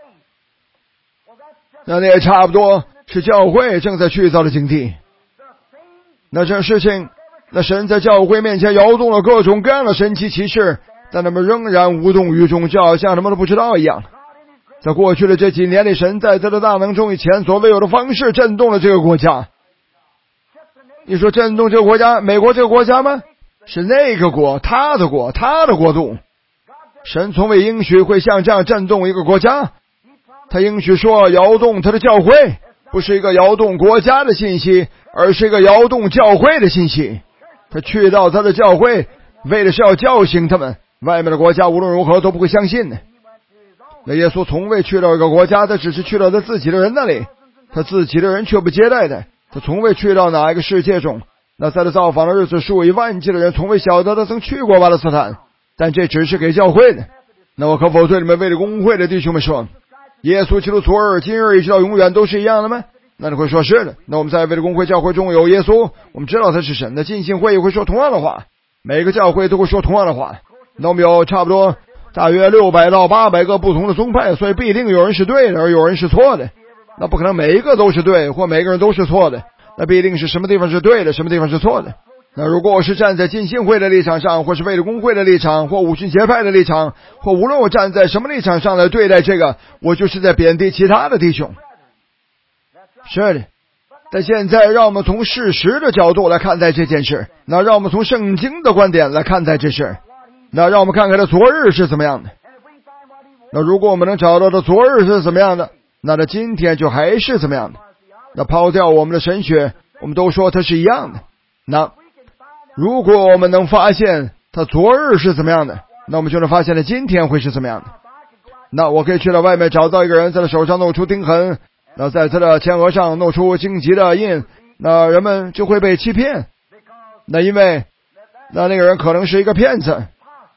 那也差不多是教会正在去造的境地。那这事情，那神在教会面前摇动了各种各样的神奇奇事，但他们仍然无动于衷，就好像什么都不知道一样。在过去的这几年里，神在他的大能中以前所未有的方式震动了这个国家。你说震动这个国家，美国这个国家吗？是那个国，他的国，他的国度。神从未应许会像这样震动一个国家，他应许说摇动他的教会，不是一个摇动国家的信息，而是一个摇动教会的信息。他去到他的教会，为的是要叫醒他们，外面的国家无论如何都不会相信的。那耶稣从未去到一个国家，他只是去到他自己的人那里，他自己的人却不接待他。他从未去到哪一个世界中，那在他造访的日子，数以万计的人从未晓得他曾去过巴勒斯坦，但这只是给教会的。那我可否对你们卫理公会的弟兄们说，耶稣基督昨日今日一直到永远都是一样的吗？那你会说是的。那我们在卫理公会教会中有耶稣，我们知道他是神。那浸信会也会说同样的话，每个教会都会说同样的话。那我们有差不多大约600到800个不同的宗派，所以必定有人是对的，而有人是错的。那不可能每一个都是对，或每个人都是错的，那必定是什么地方是对的，什么地方是错的。那如果我是站在浸信会的立场上，或是卫理公会的立场，或五旬节派的立场，或无论我站在什么立场上来对待这个，我就是在贬低其他的弟兄。是的，但现在让我们从事实的角度来看待这件事，那让我们从圣经的观点来看待这事，那让我们看看他昨日是怎么样的。那如果我们能找到他昨日是怎么样的，那他今天就还是怎么样的。那抛掉我们的神学，我们都说它是一样的。那如果我们能发现他昨日是怎么样的，那我们就能发现他今天会是怎么样的。那我可以去到外面找到一个人，在他手上弄出钉痕，那在他的前额上弄出荆棘的印，那人们就会被欺骗。那因为那个人可能是一个骗子，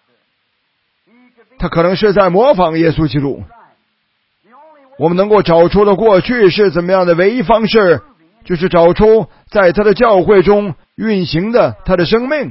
他可能是在模仿耶稣基督。我们能够找出的过去是怎么样的唯一方式，就是找出在他的教会中运行的他的生命。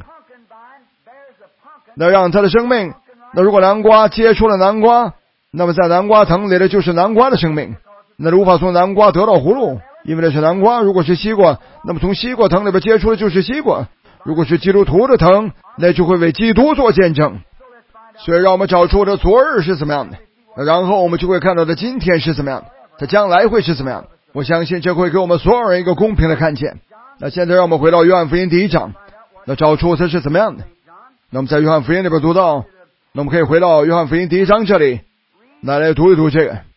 那让他的生命，那如果南瓜结出了南瓜，那么在南瓜藤里的就是南瓜的生命。 那无法从南瓜得到葫芦，因为那是南瓜。如果是西瓜，那么从西瓜藤里边结出的就是西瓜。如果是基督徒的藤，那就会为基督做见证。所以让我们找出这昨日是怎么样的，然后我们就会看到的今天是怎么样的，它将来会是怎么样的。我相信这会给我们所有人一个公平的看见。那现在让我们回到约翰福音第1章，那找出它是怎么样的。那么在约翰福音里边读到，那我们可以回到约翰福音第1章这里，来读一读这个。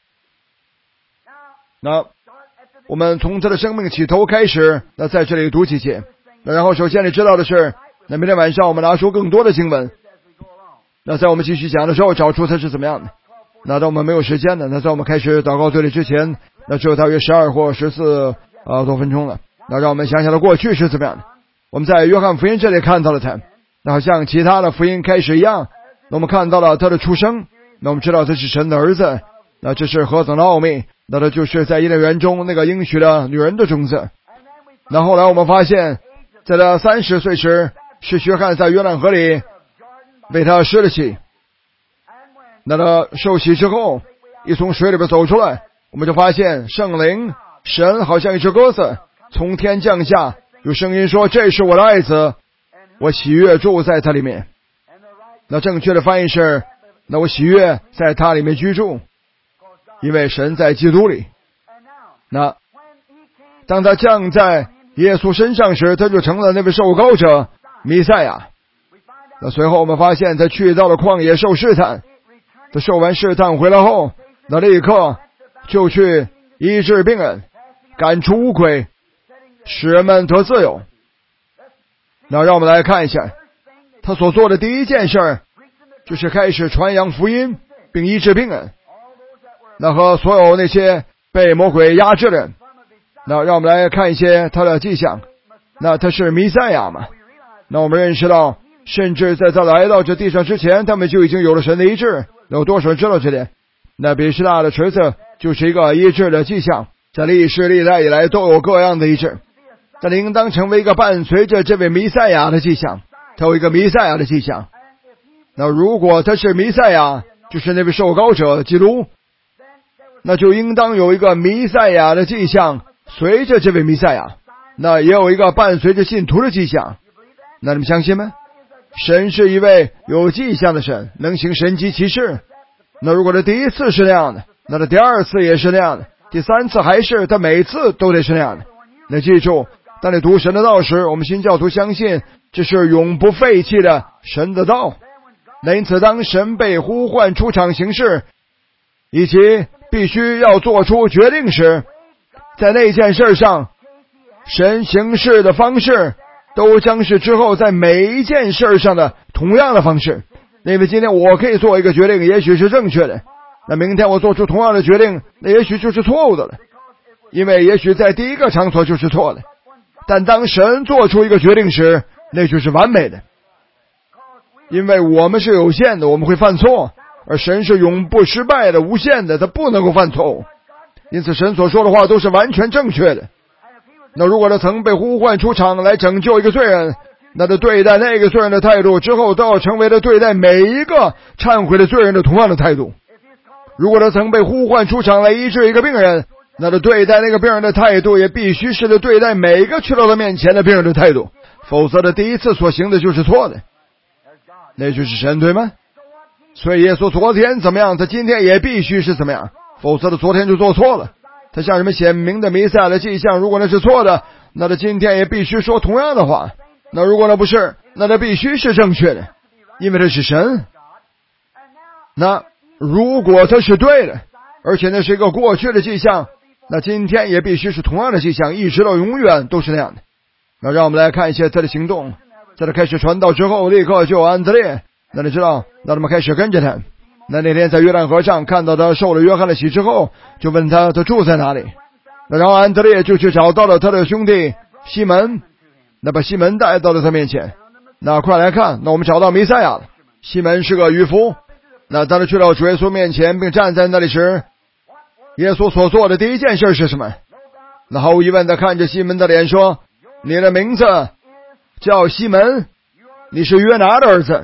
那我们从他的生命起头开始，那在这里读几节。那然后首先你知道的是，那明天晚上我们拿出更多的经文。那在我们继续讲的时候，找出它是怎么样的。那当我们没有时间的，那在我们开始祷告队里之前，那只有大约12或14多分钟了。那让我们想想的过去是怎么样的。我们在约翰福音这里看到了他，那好像其他的福音开始一样。那我们看到了他的出生，那我们知道他是神的儿子，那这是何等的奥秘。那他就是在伊甸园中那个应许的女人的种子。那后来我们发现，在他30岁时，是约翰在约旦河里为他施了洗。那他受洗之后，一从水里边走出来，我们就发现圣灵神好像一只鸽子从天降下，有声音说：“这是我的爱子，我喜悦住在他里面。”那正确的翻译是：“那我喜悦在他里面居住。”因为神在基督里。那当他降在耶稣身上时，他就成了那位受膏者弥赛亚。那随后我们发现他去到了旷野受试探，他受完试探回来后，那立刻就去医治病人，赶出污鬼，使人们得自由。那让我们来看一下他所做的第一件事，就是开始传扬福音并医治病人，那和所有那些被魔鬼压制的人。那让我们来看一些他的迹象。那他是弥赛亚嘛？那我们认识到，甚至在他来到这地上之前，他们就已经有了神的医治。有多少人知道这点？那比士大的锤子就是一个医治的迹象，在历世历代以来都有各样的医治，但应当成为一个伴随着这位弥赛亚的迹象。他有一个弥赛亚的迹象。那如果他是弥赛亚，就是那位受膏者基督，那就应当有一个弥赛亚的迹象随着这位弥赛亚，那也有一个伴随着信徒的迹象。那你们相信吗？神是一位有迹象的神，能行神迹奇事。那如果他第一次是那样的，那他第二次也是那样的，第三次还是，他每次都得是那样的。那记住，当你读神的道时，我们新教徒相信这是永不废弃的神的道。那因此当神被呼唤出场行事，以及必须要做出决定时，在那件事上，神行事的方式都将是之后在每一件事上的同样的方式。因为今天我可以做一个决定，也许是正确的，那明天我做出同样的决定，那也许就是错误的了。因为也许在第一个场所就是错的，但当神做出一个决定时，那就是完美的。因为我们是有限的，我们会犯错，而神是永不失败的，无限的，他不能够犯错误。因此神所说的话都是完全正确的。那如果他曾被呼唤出场来拯救一个罪人，那他对待那个罪人的态度之后都要成为他对待每一个忏悔的罪人的同样的态度。如果他曾被呼唤出场来医治一个病人，那他对待那个病人的态度也必须是他对待每一个去到他面前的病人的态度，否则他第一次所行的就是错的。那就是神，对吗？所以耶稣昨天怎么样，他今天也必须是怎么样，否则他昨天就做错了。他向人们显明的弥赛亚的迹象，如果那是错的，那他今天也必须说同样的话。那如果那不是，那他必须是正确的，因为他是神。那如果他是对的，而且那是一个过去的迹象，那今天也必须是同样的迹象，一直到永远都是那样的。那让我们来看一些他的行动。在他开始传道之后，立刻就有安德烈，那你知道，那他们开始跟着他。那天在约旦河上看到他受了约翰的洗之后，就问他住在哪里。那然后安德烈就去找到了他的兄弟西门，那把西门带到了他面前。那快来看，那我们找到弥赛亚了。西门是个渔夫。那当他去到主耶稣面前并站在那里时，耶稣所做的第一件事是什么？那毫无疑问的看着西门的脸说：“你的名字叫西门，你是约拿的儿子。”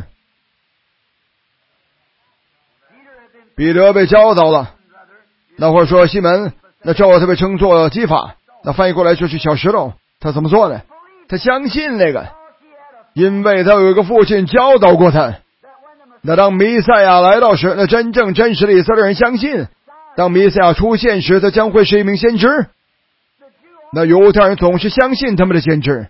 彼得被教导了，那会儿说：“西门， 那之后他被称作基法，那翻译过来就是小石头。他怎么做呢？他相信那个，因为他有一个父亲教导过他。那当弥赛亚来到时，那真正真实的以色列人相信，当弥赛亚出现时，他将会是一名先知。那犹太人总是相信他们的先知，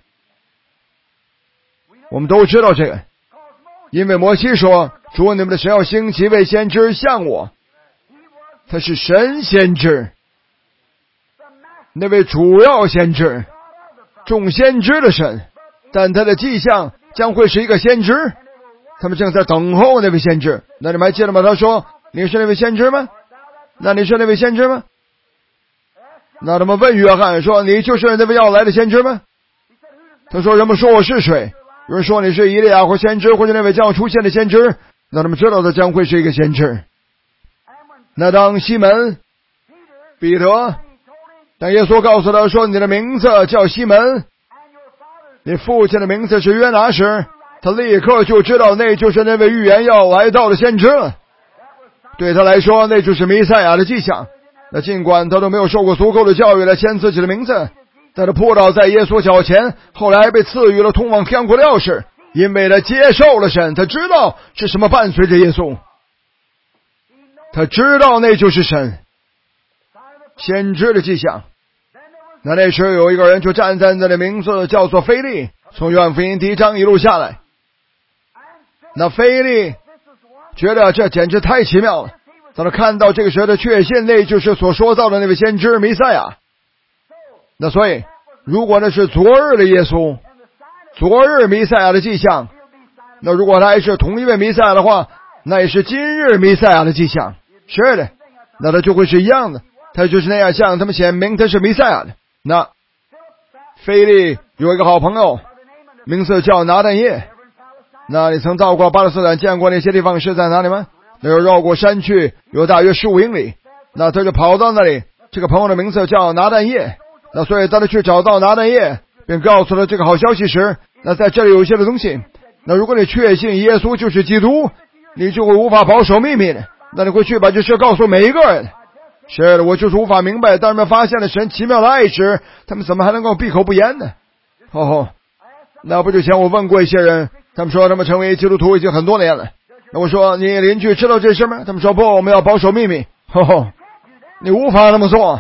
我们都知道这个，因为摩西说，主你们的神要兴起一位先知像我，他是神先知，那位主要先知，众先知的神，但他的迹象将会是一个先知，他们正在等候那位先知。那你们还记得吗？他说，你是那位先知吗？那你是那位先知吗？那他们问约翰说，你就是那位要来的先知吗？他说，人们说我是谁？有人说你是以利亚或先知，或者那位将要出现的先知。那他们知道他将会是一个先知。那当西门彼得，当耶稣告诉他说，你的名字叫西门，你父亲的名字是约拿时，他立刻就知道那就是那位预言要来到的先知了。对他来说，那就是弥赛亚的迹象。那尽管他都没有受过足够的教育来签自己的名字，但他扑倒在耶稣脚前，后来被赐予了通往天国的钥匙，因为他接受了神，他知道是什么伴随着耶稣，他知道那就是神先知的迹象。那时有一个人就站在那里，名字叫做腓利，从约翰福音第1章一路下来。那腓利觉得这简直太奇妙了，当他看到这个时候的确信，那就是所说到的那位先知弥赛亚。那所以如果那是昨日的耶稣，昨日弥赛亚的迹象，那如果他还是同一位弥赛亚的话，那也是今日弥赛亚的迹象。是的，那他就会是一样的，他就是那样向他们显明他是弥赛亚的。那腓利有一个好朋友，名字叫拿但业。那你曾到过巴勒斯坦，见过那些地方是在哪里吗？那要绕过山去，有大约15英里。那他就跑到那里，这个朋友的名字叫拿但业。那所以当他去找到拿但业，并告诉了这个好消息时，那在这里有一些的东西。那如果你确信耶稣就是基督，你就会无法保守秘密的，那你会去把这事告诉每一个人。是的，我就是无法明白，当人们发现了神奇妙的爱时，他们怎么还能够闭口不言呢？那不久前我问过一些人，他们说他们成为基督徒已经很多年了。那我说，你邻居知道这事吗？他们说不，我们要保守秘密。你无法那么做。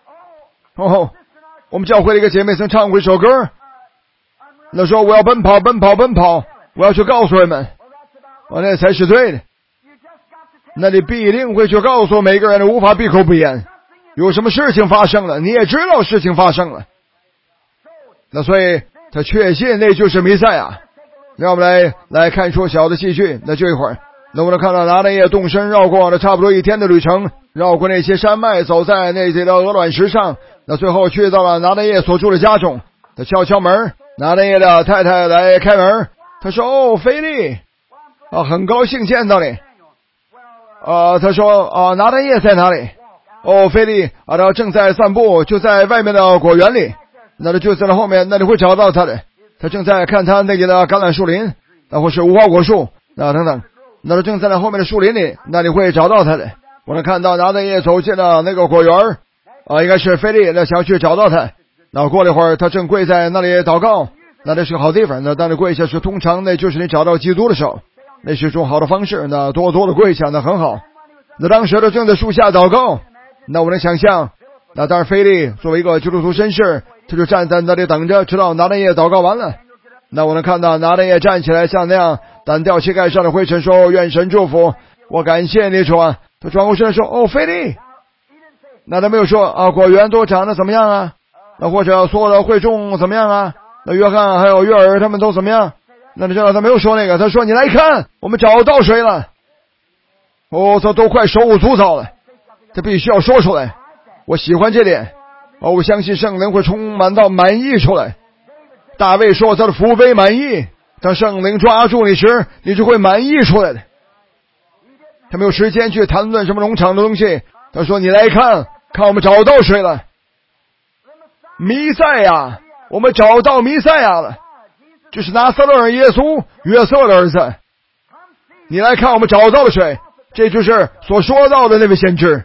我们教会的一个姐妹曾唱过一首歌，那说我要奔跑奔跑奔跑，我要去告诉人们，那才是对的。那你必定会去告诉每个人，无法闭口不言。有什么事情发生了，你也知道事情发生了。那所以他确信那就是弥赛亚。让我们来看出小的戏剧。那就一会儿，那我们看到拿但业动身绕过了差不多1天的旅程，绕过那些山脉，走在那些的鹅卵石上。那最后去到了拿但业所住的家中，他敲敲门，拿但业的太太来开门。他说，腓利，很高兴见到你。他说，拿但业在哪里？腓利，他正在散步，就在外面的果园里。那他就在那后面，那你会找到他的。他正在看他那里的橄榄树林，或是无花果树，等等。那他正在那后面的树林里，那你会找到他的。我能看到拿但业走进了那个果园，应该是腓利，那想去找到他。那过了一会儿，他正跪在那里祷告。那这是个好地方。那当你跪下是通常那就是你找到基督的时候，那是一种好的方式。那多多的跪下，那很好。那当时他正在树下祷告，那我能想象，那当然腓利作为一个基督徒绅士，他就站在那里等着，直到拿但业祷告完了。那我能看到拿但业站起来，像那样掸掉膝盖上的灰尘，说，愿神祝福，我感谢你主啊。他转过身来说，腓利。那他没有说果园都长得怎么样啊，那或者所有的会众怎么样啊，那约翰还有约尔他们都怎么样。那你知道他没有说那个，他说，你来看，我们找到谁了。他都快手舞足蹈了，他必须要说出来。我喜欢这点。我相信圣灵会充满到满意出来。大卫说他的福杯满意，当圣灵抓住你时，你就会满意出来的。他没有时间去谈论什么农场的东西，他说，你来看，看我们找到谁了。弥赛亚，我们找到弥赛亚了，就是拿撒勒人耶稣，约瑟的儿子。你来看，我们找到了谁？这就是所说到的那位先知。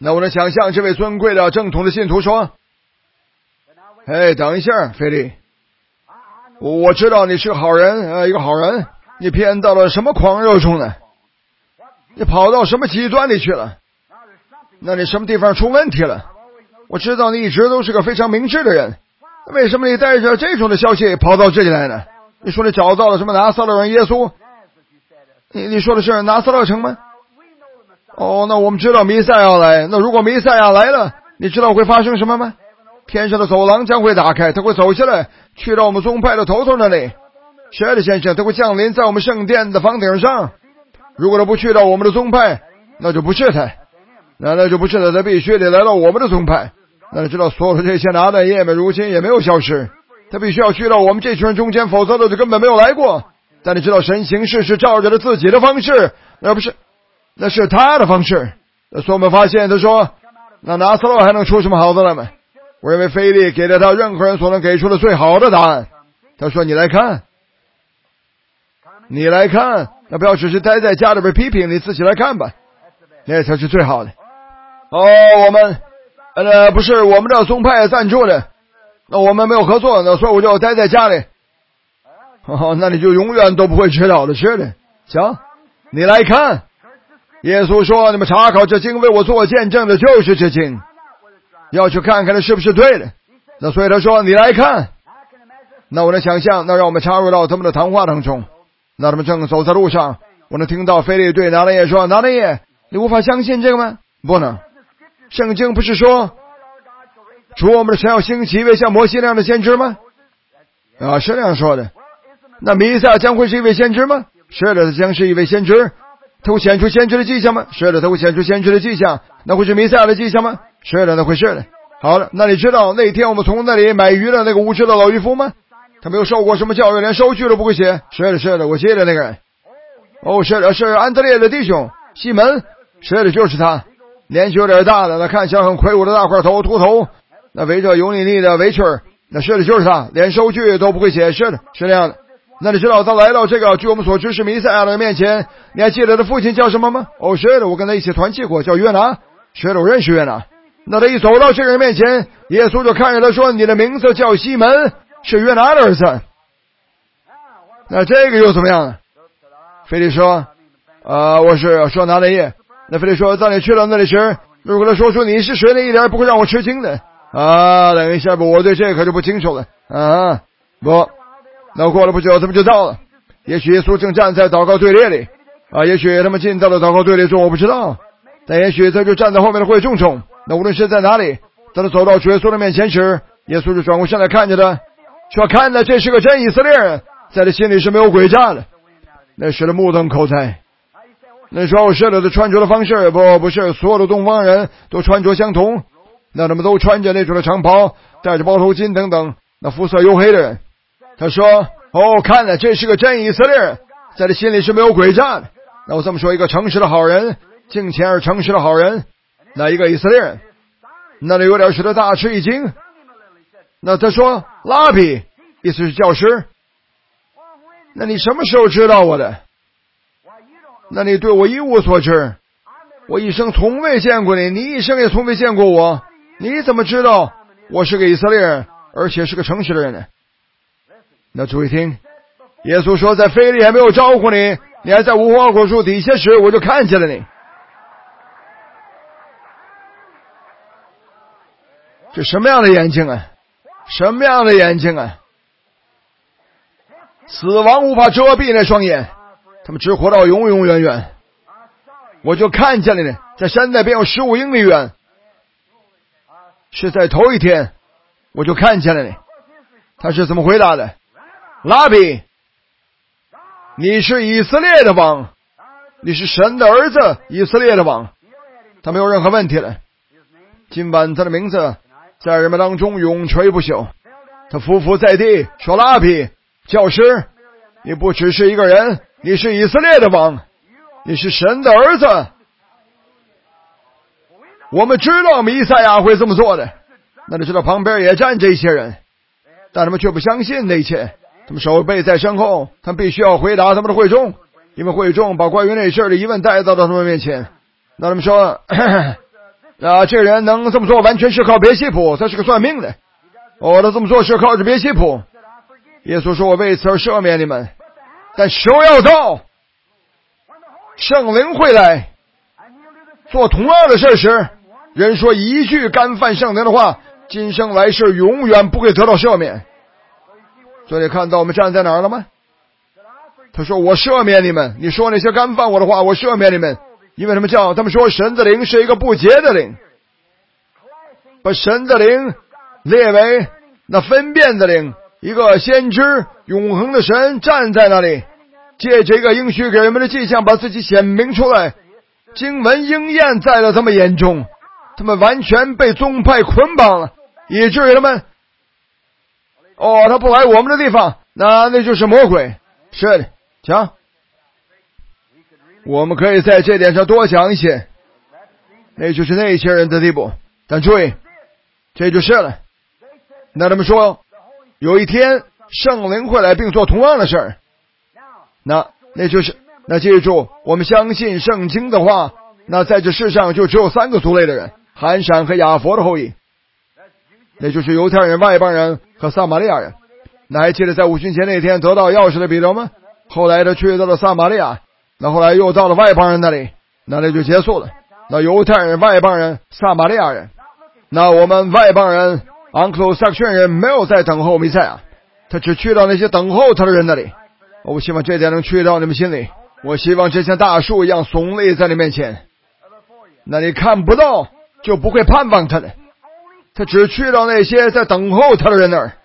那我能想象这位尊贵的正统的信徒说：哎，等一下，菲利，我知道你是个好人，一个好人，你偏到了什么狂热中呢？你跑到什么极端里去了？那你什么地方出问题了？我知道你一直都是个非常明智的人，为什么你带着这种的消息跑到这里来呢？你说你找到了什么拿撒勒人耶稣？你说的是拿撒勒城吗？哦，那我们知道弥赛亚来。那如果弥赛亚来了，你知道会发生什么吗？天上的走廊将会打开，他会走下来，去到我们宗派的头头那里。是的，先生，他会降临在我们圣殿的房顶上。如果他不去到我们的宗派，那就不是他。那就不是他必须得来到我们的宗派。那你知道所有的这些拿但业们如今也没有消失，他必须要去到我们这群人中间，否则他就根本没有来过。但你知道神行事是照着他自己的方式，而不是，那是他的方式。所以我们发现他说，那拿撒勒还能出什么好的来吗？我认为腓力给了他任何人所能给出的最好的答案。他说：你来看，你来看，那不要只是待在家里边批评，你自己来看吧，那才是最好的。我们不是我们的宗派赞助的，那我们没有合作，那所以我就待在家里。那你就永远都不会知道的。是的，行，你来看。耶稣说：你们查考这经，为我做见证的就是这经，要去看看它是不是对的。那所以他说：你来看。那我能想象，那让我们插入到他们的谈话当中。那他们正走在路上，我能听到腓力对拿但业说：拿但业，你无法相信这个吗？不能。圣经不是说主我们的神要兴起一位像摩西那样的先知吗？是这样说的。那弥赛亚将会是一位先知吗？是的，他将是一位先知。他会显出先知的迹象吗？是的，他会显出先知的迹象。那会是弥赛亚的迹象吗？是的，那会是的。好了，那你知道那天我们从那里买鱼的那个无知的老渔夫吗？他没有受过什么教育，连收据都不会写。是的，是的，我记得那个人。是的，是安德烈的弟兄西门。是的，就是他，年纪有点大的，那看起来很魁梧的大块头秃头，那围着油腻腻的围裙，那是的，就是他，连收据都不会写。是的，是那样的。那你知道他来到这个据我们所知是弥赛亚的面前，你还记得他父亲叫什么吗？是的，我跟他一起团契过，叫约拿。是的，我认识约拿。那他一走到这个人面前，耶稣就看着他说：你的名字叫西门，是约拿的儿子。那这个又怎么样呢？腓力说：我是说拿但业。那腓力说：当你去到那里时，如果他说出你是谁的，一点不会让我吃惊的。等一下吧，我对这个可就不清楚了。不。那过了不久，他们就到了。也许耶稣正站在祷告队列里，也许他们进到了祷告队列中，我不知道。但也许他就站在后面的会众中。那无论是在哪里，当他走到主耶稣的面前时，耶稣就转过身来看着他，说：看了，这是个真以色列人，在他心里是没有诡诈的。那使他目瞪口呆。那时候是的，他穿着的方式不是所有的东方人都穿着相同，那他们都穿着那种的长袍，戴着包头巾等等，那肤色黝黑的人。他说：看了，这是个真以色列人，在他心里是没有诡诈的。那我这么说，一个诚实的好人，敬虔而诚实的好人，那一个以色列人，那里有点使他大吃一惊。那他说：拉比，意思是教师。那你什么时候知道我的？那你对我一无所知，我一生从未见过你，你一生也从未见过我，你怎么知道我是个以色列人，而且是个诚实的人呢？那注意听，耶稣说，在腓力还没有招呼你，你还在无花果树底下时，我就看见了你。这什么样的眼睛啊？什么样的眼睛啊？死亡无法遮蔽那双眼，他们只活到永永远远。我就看见了你，在山那边有15英里远，是在头一天，我就看见了你。他是怎么回答的？拉比，你是以色列的王，你是神的儿子，以色列的王。他没有任何问题了。今晚他的名字在人们当中永垂不朽。他匍匐在地说：拉比，教师，你不只是一个人，你是以色列的王，你是神的儿子。我们知道弥赛亚会这么做的。那你知道旁边也站着一些人，但他们却不相信那一切。他们手背在身后，他们必须要回答他们的会众，因为会众把关于那事的疑问带到了他们面前。那他们说这人能这么做完全是靠别西卜，他是个算命的。他这么做是靠着别西卜。耶稣说我为此而赦免你们，但时候要到，圣灵会来做同样的事时，人说一句干犯圣灵的话，今生来世永远不会得到赦免。所以你看到我们站在哪儿了吗？他说我赦免你们，你说那些干犯我的话，我赦免你们。因为他们说神的灵是一个不洁的灵，把神的灵列为那分辨的灵，一个先知永恒的神站在那里，借这个应许给人们的迹象把自己显明出来，经文应验在了他们眼中，他们完全被宗派捆绑了，以至于他们他不来我们的地方，那就是魔鬼。是的，讲我们可以在这点上多讲一些，那就是那些人的地步。但注意，这就是了。那他们说有一天圣灵会来并做同样的事儿，那记住，我们相信圣经的话，那在这世上就只有三个族类的人，寒闪和亚佛的后裔，那就是犹太人、外邦人和撒玛利亚人。那还记得在五旬节那天得到钥匙的彼得吗？后来他去到了撒玛利亚，那后来又到了外邦人那里，那就结束了。那犹太人、外邦人、撒玛利亚人，那我们外邦人Anglo-Saxon 人没有在等候弥赛亚，他只去到那些等候他的人那里。我希望这点能去到你们心里。我希望这像大树一样耸立在你面前，那你看不到就不会盼望他的，他只去到那些在等候他的人那儿。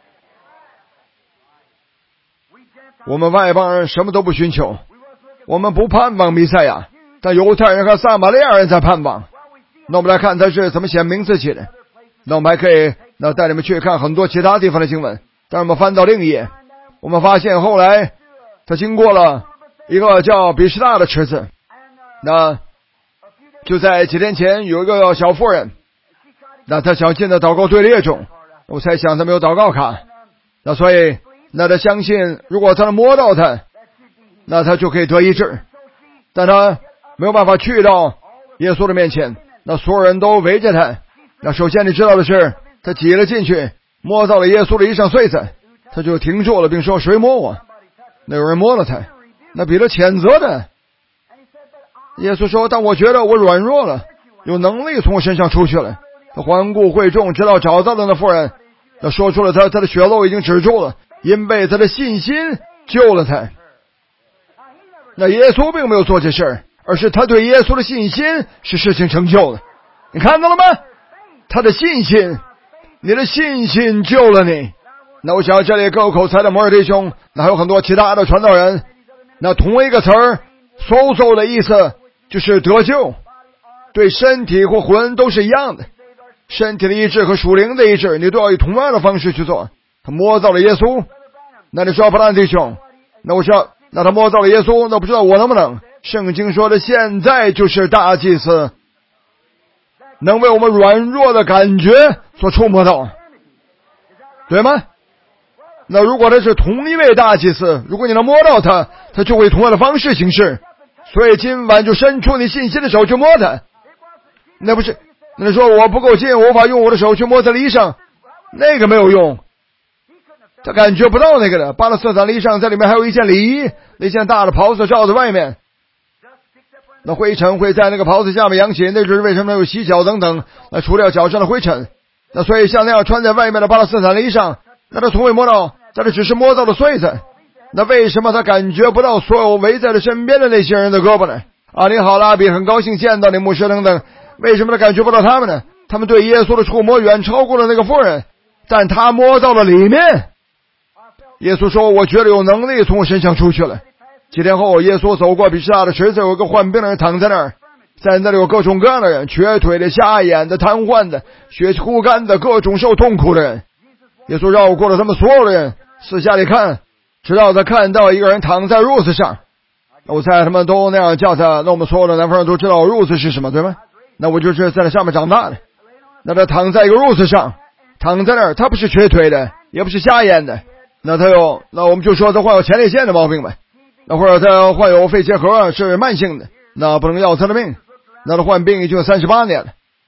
我们外邦人什么都不寻求，我们不盼望弥赛亚，但犹太人和撒玛利亚人在盼望。那我们来看他是怎么显明自己的。那我们还可以带你们去看很多其他地方的经文。但是我们翻到另一页，我们发现后来他经过了一个叫比士大的池子。那就在几天前有一个小妇人，那他想进到祷告队列中，我猜想他没有祷告卡，那所以他相信如果他能摸到他，那他就可以得医治。但他没有办法去到耶稣的面前，那所有人都围着他。那首先你知道的是，他挤了进去，摸到了耶稣的衣裳穗子，他就停住了，并说谁摸我？那有人摸了他，那彼得谴责的。耶稣说但我觉得我软弱了，有能力从我身上出去了。他环顾会众，直到找到了那妇人，他说出了他的血漏已经止住了，因为他的信心救了他。那耶稣并没有做这事儿，而是他对耶稣的信心使事情成就了。你看到了吗？他的信心，你的信心救了你。那我想这里各有口才的摩尔弟兄，那还有很多其他的传道人，那同一个词儿，sozo的意思就是得救，对身体或魂都是一样的。身体的医治和属灵的医治，你都要以同样的方式去做。他摸到了耶稣，那你说不然弟兄，那我说那他摸到了耶稣，那不知道我能不能？圣经说的现在就是大祭司能为我们软弱的感觉所触摸到，对吗？那如果他是同一位大祭司，如果你能摸到他，他就会以同样的方式行事。所以今晚就伸出你信心的手去摸他。那不是，那说我不够近，我无法用我的手去摸他的衣裳，那个没有用，他感觉不到那个的。巴勒斯坦的衣裳在里面还有一件里衣，那件大的袍子罩在外面，那灰尘会在那个袍子下面扬起，那就是为什么有洗脚等等，那除掉脚上的灰尘。那所以像那样穿在外面的巴勒斯坦的衣裳，那他从未摸到，但是只是摸到了穗子。那为什么他感觉不到所有围在他身边的那些人的胳膊呢？你好，拉比，很高兴见到你，牧师等等。为什么他感觉不到他们呢？他们对耶稣的触摸远超过了那个妇人，但他摸到了里面。耶稣说我觉得有能力从我身上出去了。几天后，耶稣走过比士大的池子，有一个患病的人躺在那儿，在那里有各种各样的人，瘸腿的、瞎眼的、瘫痪的、血枯干的，各种受痛苦的人。耶稣绕过了他们所有的人，四下里看，直到他看到一个人躺在褥子上。我猜他们都那样叫他，那我们所有的南方人都知道褥子是什么，对吗？那我就是在那上面长大的。那他躺在一个褥子上，躺在那儿，他不是瘸腿的，也不是瞎眼的，那我们就说他患有前列腺的毛病呗。那或者他患有肺结核，是慢性的，那不能要他的命。那他患病已经有38年了。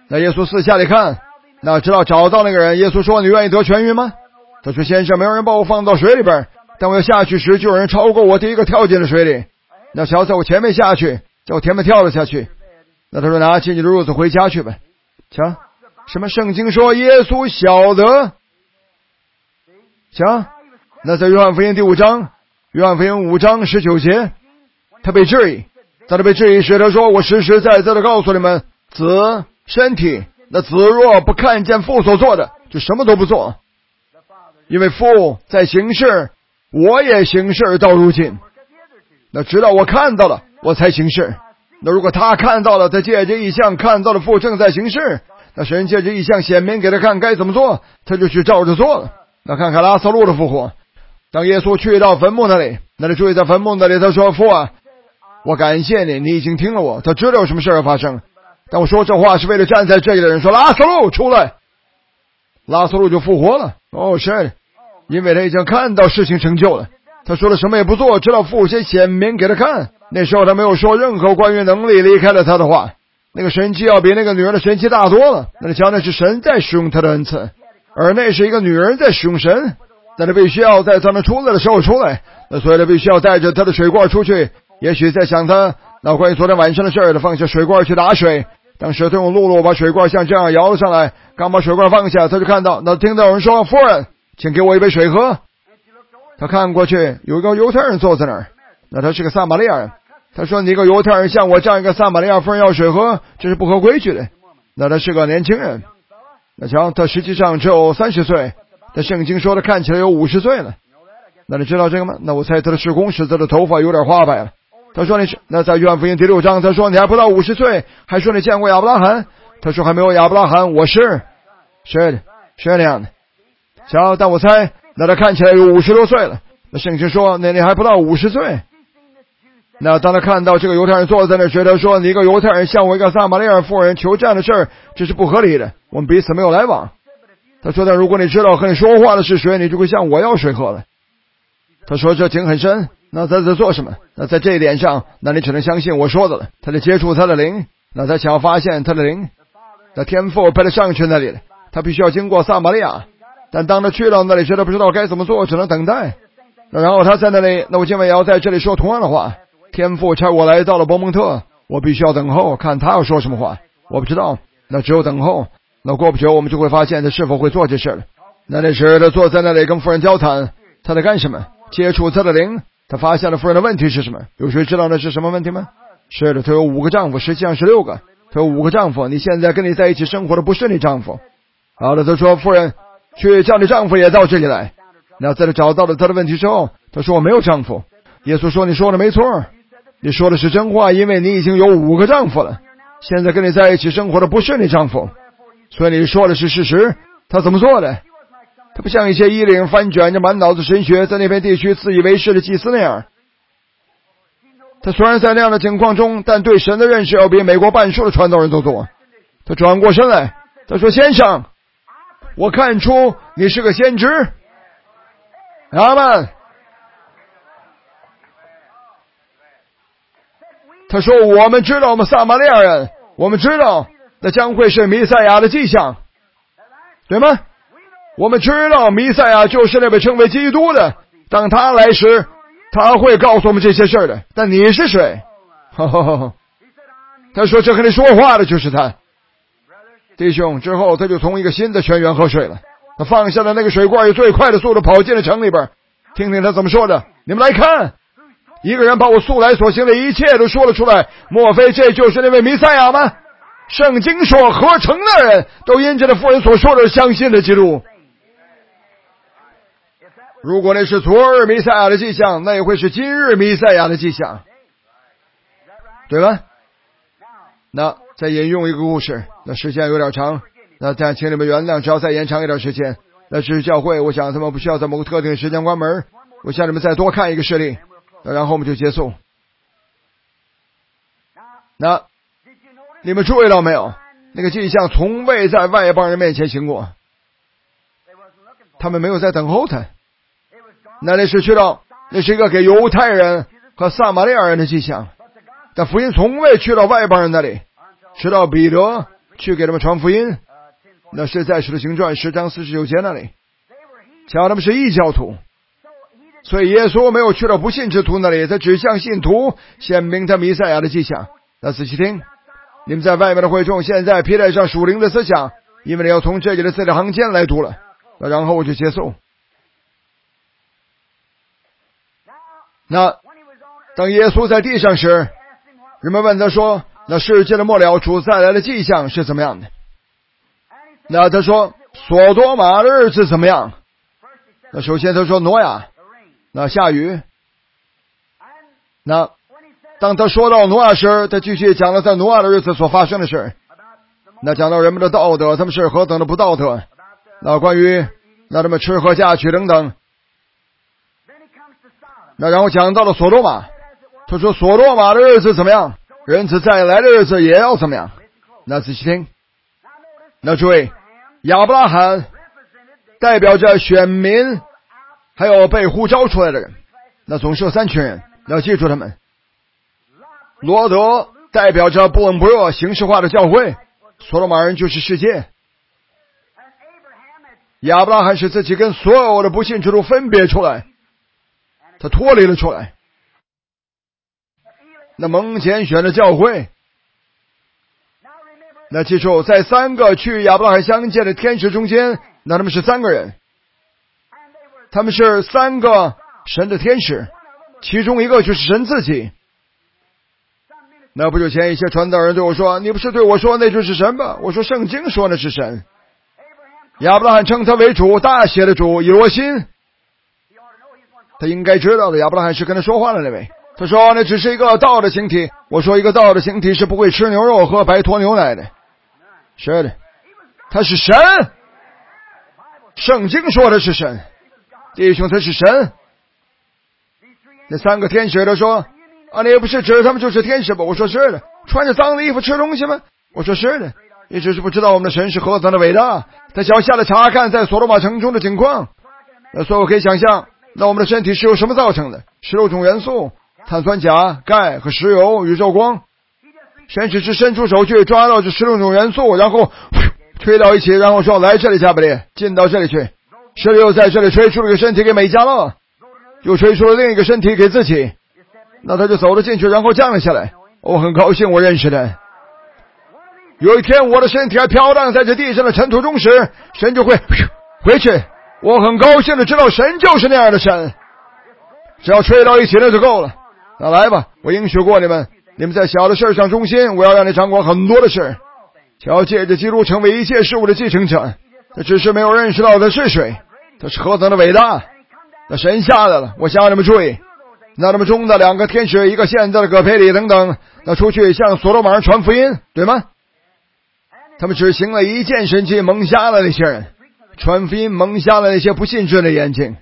那耶稣四下里看，那直到找到那个人，耶稣说：“你愿意得痊愈吗？”他说：“先生，没有人把我放到水里边，但我要下去时，就有人超过我，第一个跳进了水里。那小子在我前面下去，在我前面跳了下去。那他说：拿起你的褥子回家去吧。瞧，什么圣经说耶稣晓得？瞧，那在约翰福音第5章，约翰福音5章19节，他被质疑，在他被质疑时，他说：我实实在在的告诉你们，子身体，那子若不看见父所做的，就什么都不做，因为父在行事，我也行事到如今。那直到我看到了，我才行事。那如果他看到了，他借着异象看到了父正在行事，那神借着异象显明给他看该怎么做，他就去照着做了。那看看拉撒路的复活，当耶稣去到坟墓那里注意在坟墓那里，他说：父啊，我感谢你，你已经听了我，他知道有什么事要发生，但我说这话是为了站在这里的人说：拉撒路出来。拉撒路就复活了。是因为他已经看到事情成就了。他说了什么也不做，直到父先显明给他看。那时候他没有说任何关于能力离开了他的话。那个神迹要比那个女人的神迹大多了。那讲的是神在使用他的恩赐，而那是一个女人在使用神。那他必须要在他们出来的时候出来，那所以他必须要带着他的水罐出去。也许在想他那关于昨天晚上的事儿，他放下水罐去打水。当时他用露露把水罐像这样摇了上来，刚把水罐放下，他就看到，那听到有人说：夫人，请给我一杯水喝。他看过去，有一个犹太人坐在那儿，那他是个撒玛利亚人。他说：你一个犹太人向我这样一个撒玛利亚妇人要水喝，这是不合规矩的。那他是个年轻人，那瞧，他实际上只有30岁，但圣经说他看起来有50岁了。那你知道这个吗？那我猜他的事工使他的头发有点花白了。他说：你是那在约翰福音第6章，他说你还不到50岁，还说你见过亚伯拉罕。他说还没有亚伯拉罕，我是那样的。瞧，但我猜那他看起来有50多岁了。那圣经说那你还不到50岁。那当他看到这个犹太人坐在那时，他说：你一个犹太人向我一个撒玛利亚妇人求这样的事儿，这是不合理的，我们彼此没有来往。他说：但如果你知道和你说话的是谁，你就会向我要水喝了。他说：这井很深。那他在做什么？那在这一点上，那你只能相信我说的了。他在接触他的灵，那他想要发现他的灵，那天父派他上去那里了，他必须要经过撒玛利亚。但当他去到那里时，他不知道该怎么做，只能等待。然后他在那里，那我今晚也要在这里说同样的话。天父差我来到了伯蒙特，我必须要等候，看他要说什么话。我不知道，那只有等候。那过不久我们就会发现他是否会做这事了。那时他坐在那里跟夫人交谈，他在干什么？接触他的灵。他发现了夫人的问题是什么？有谁知道那是什么问题吗？是的，他有5个丈夫，实际上是6个。他有5个丈夫，你现在跟你在一起生活的不是你丈夫。好了，他说：夫人，去叫你丈夫也到这里来。那在他找到了他的问题之后，他说：我没有丈夫。耶稣说：你说的没错，你说的是真话，因为你已经有5个丈夫了。现在跟你在一起生活的不是你丈夫，所以你说的是事实。他怎么做的？他不像一些衣领翻卷着满脑子神学，在那片地区自以为是的祭司那样。他虽然在那样的情况中，但对神的认识要比美国半数的传道人都多。他转过身来，他说：先生，我看出你是个先知。阿们。他说：我们知道我们撒玛利亚人，我们知道那将会是弥赛亚的迹象，对吗？我们知道弥赛亚就是那位称为基督的，当他来时他会告诉我们这些事的。但你是谁？他说这和你说话的就是他。弟兄，之后他就从一个新的泉源喝水了。他放下了那个水罐，以最快的速度跑进了城里边。听听他怎么说的。你们来看，一个人把我素来所行的一切都说了出来，莫非这就是那位弥赛亚吗？圣经说合成的人都因着那妇人所说的相信了基督。如果那是昨日弥赛亚的迹象，那也会是今日弥赛亚的迹象，对吧？那再引用一个故事，那时间有点长，那但请你们原谅，只要再延长一点时间。那是教会，我想他们不需要在某个特定的时间关门，我向你们再多看一个事例，然后我们就结束。那你们注意到没有？那个迹象从未在外邦人面前行过，他们没有在等候他。那是去到，那是一个给犹太人和撒玛利亚人的迹象，但福音从未去到外邦人那里，直到彼得去给他们传福音。那是在使徒行传10章49节那里，瞧他们是异教徒，所以耶稣没有去到不信之徒那里，他只向信徒显明他弥赛亚的迹象。那仔细听，你们在外面的会众现在披戴上属灵的思想，因为你要从这里的字里行间来读了。那然后我就结束。那当耶稣在地上时，人们问他说，那世界的末了主再来的迹象是怎么样的？那他说索多玛的日子怎么样？那首先他说挪亚，那下雨。那当他说到挪亚时，他继续讲了在挪亚的日子所发生的事。那讲到人们的道德，他们是何等的不道德。那关于那他们吃喝嫁娶等等。那然后讲到了索多玛，他说索多玛的日子怎么样？人子再来的日子也要怎么样？那仔细听。那诸位，亚伯拉罕代表着选民，还有被呼召出来的人。那总是有3群人，要记住他们。罗德代表着不冷不热形式化的教会，所罗马人就是世界。亚伯拉罕使自己跟所有的不信之徒分别出来，他脱离了出来。那蒙拣选的教会，那记住，在3个去亚伯拉罕相见的天使中间，那他们是3个人，他们是3个神的天使，其中一个就是神自己。那不久前一些传道人对我说，你不是对我说那就是神吧？我说圣经说那是神。亚伯拉罕称他为主，大写的主，以罗心。他应该知道的，亚伯拉罕是跟他说话的那位。他说那只是一个道的形体。我说一个道的形体是不会吃牛肉喝白脱牛奶的。是的，他是神，圣经说的是神，弟兄他是神。那3个天使都说啊，你也不是指他们就是天使吧？我说是的。穿着脏的衣服吃东西吗？我说是的。你只是不知道我们的神是何等的伟大。他脚下的查看在所罗马城中的情况，所以我可以想象，那我们的身体是由什么造成的？16种元素，碳酸钾、钙和石油、宇宙光。神只是伸出手去抓到这16种元素，然后吹到一起，然后说来这里加百列，进到这里去。石榴在这里吹出了一个身体给美加勒，又吹出了另一个身体给自己。那他就走了进去，然后降了下来。我很高兴我认识的。有一天我的身体还飘荡在这地上的尘土中时，神就会回去。我很高兴的知道神就是那样的神，只要吹到一起了就够了。那来吧，我应许过你们，你们在小的事上忠心，我要让你掌管很多的事。要借着基督成为一切事物的继承者。这只是没有认识到他是谁，他是何等的伟大。那神下来了，我想让你们注意，那他们中的2个天使，一个现在的葛培里等等，那出去向所罗马人传福音，对吗？他们只行了一件神迹，蒙瞎了那些人，传福音蒙瞎了那些不信之人的眼睛。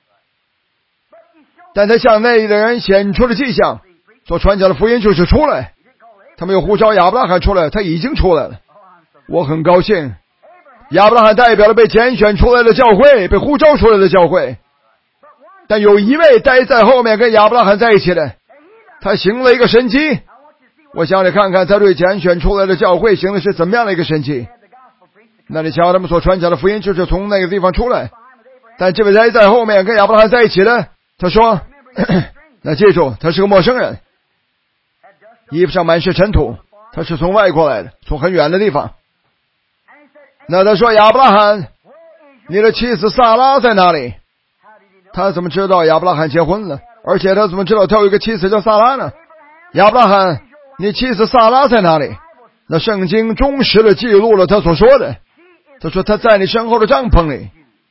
但他向那里的人显出了迹象，所传讲的福音就是出来。他们又呼召亚伯拉罕出来，他已经出来了。我很高兴，亚伯拉罕代表了被拣选出来的教会，被呼召出来的教会。但有一位待在后面跟亚伯拉罕在一起的，他行了一个神迹。我想你看看他对拣选出来的教会行的是怎么样的一个神迹。那你瞧他们所传讲的福音就是从那个地方出来。但这位待在后面跟亚伯拉罕在一起的，他说那记住，他是个陌生人，衣服上满是尘土，他是从外国来的，从很远的地方。那他说亚伯拉罕，你的妻子撒拉在哪里？他怎么知道亚伯拉罕结婚了？而且他怎么知道他有一个妻子叫撒拉呢？亚伯拉罕，你妻子撒拉在哪里？那圣经忠实的记录了他所说的。他说他在你身后的帐篷里，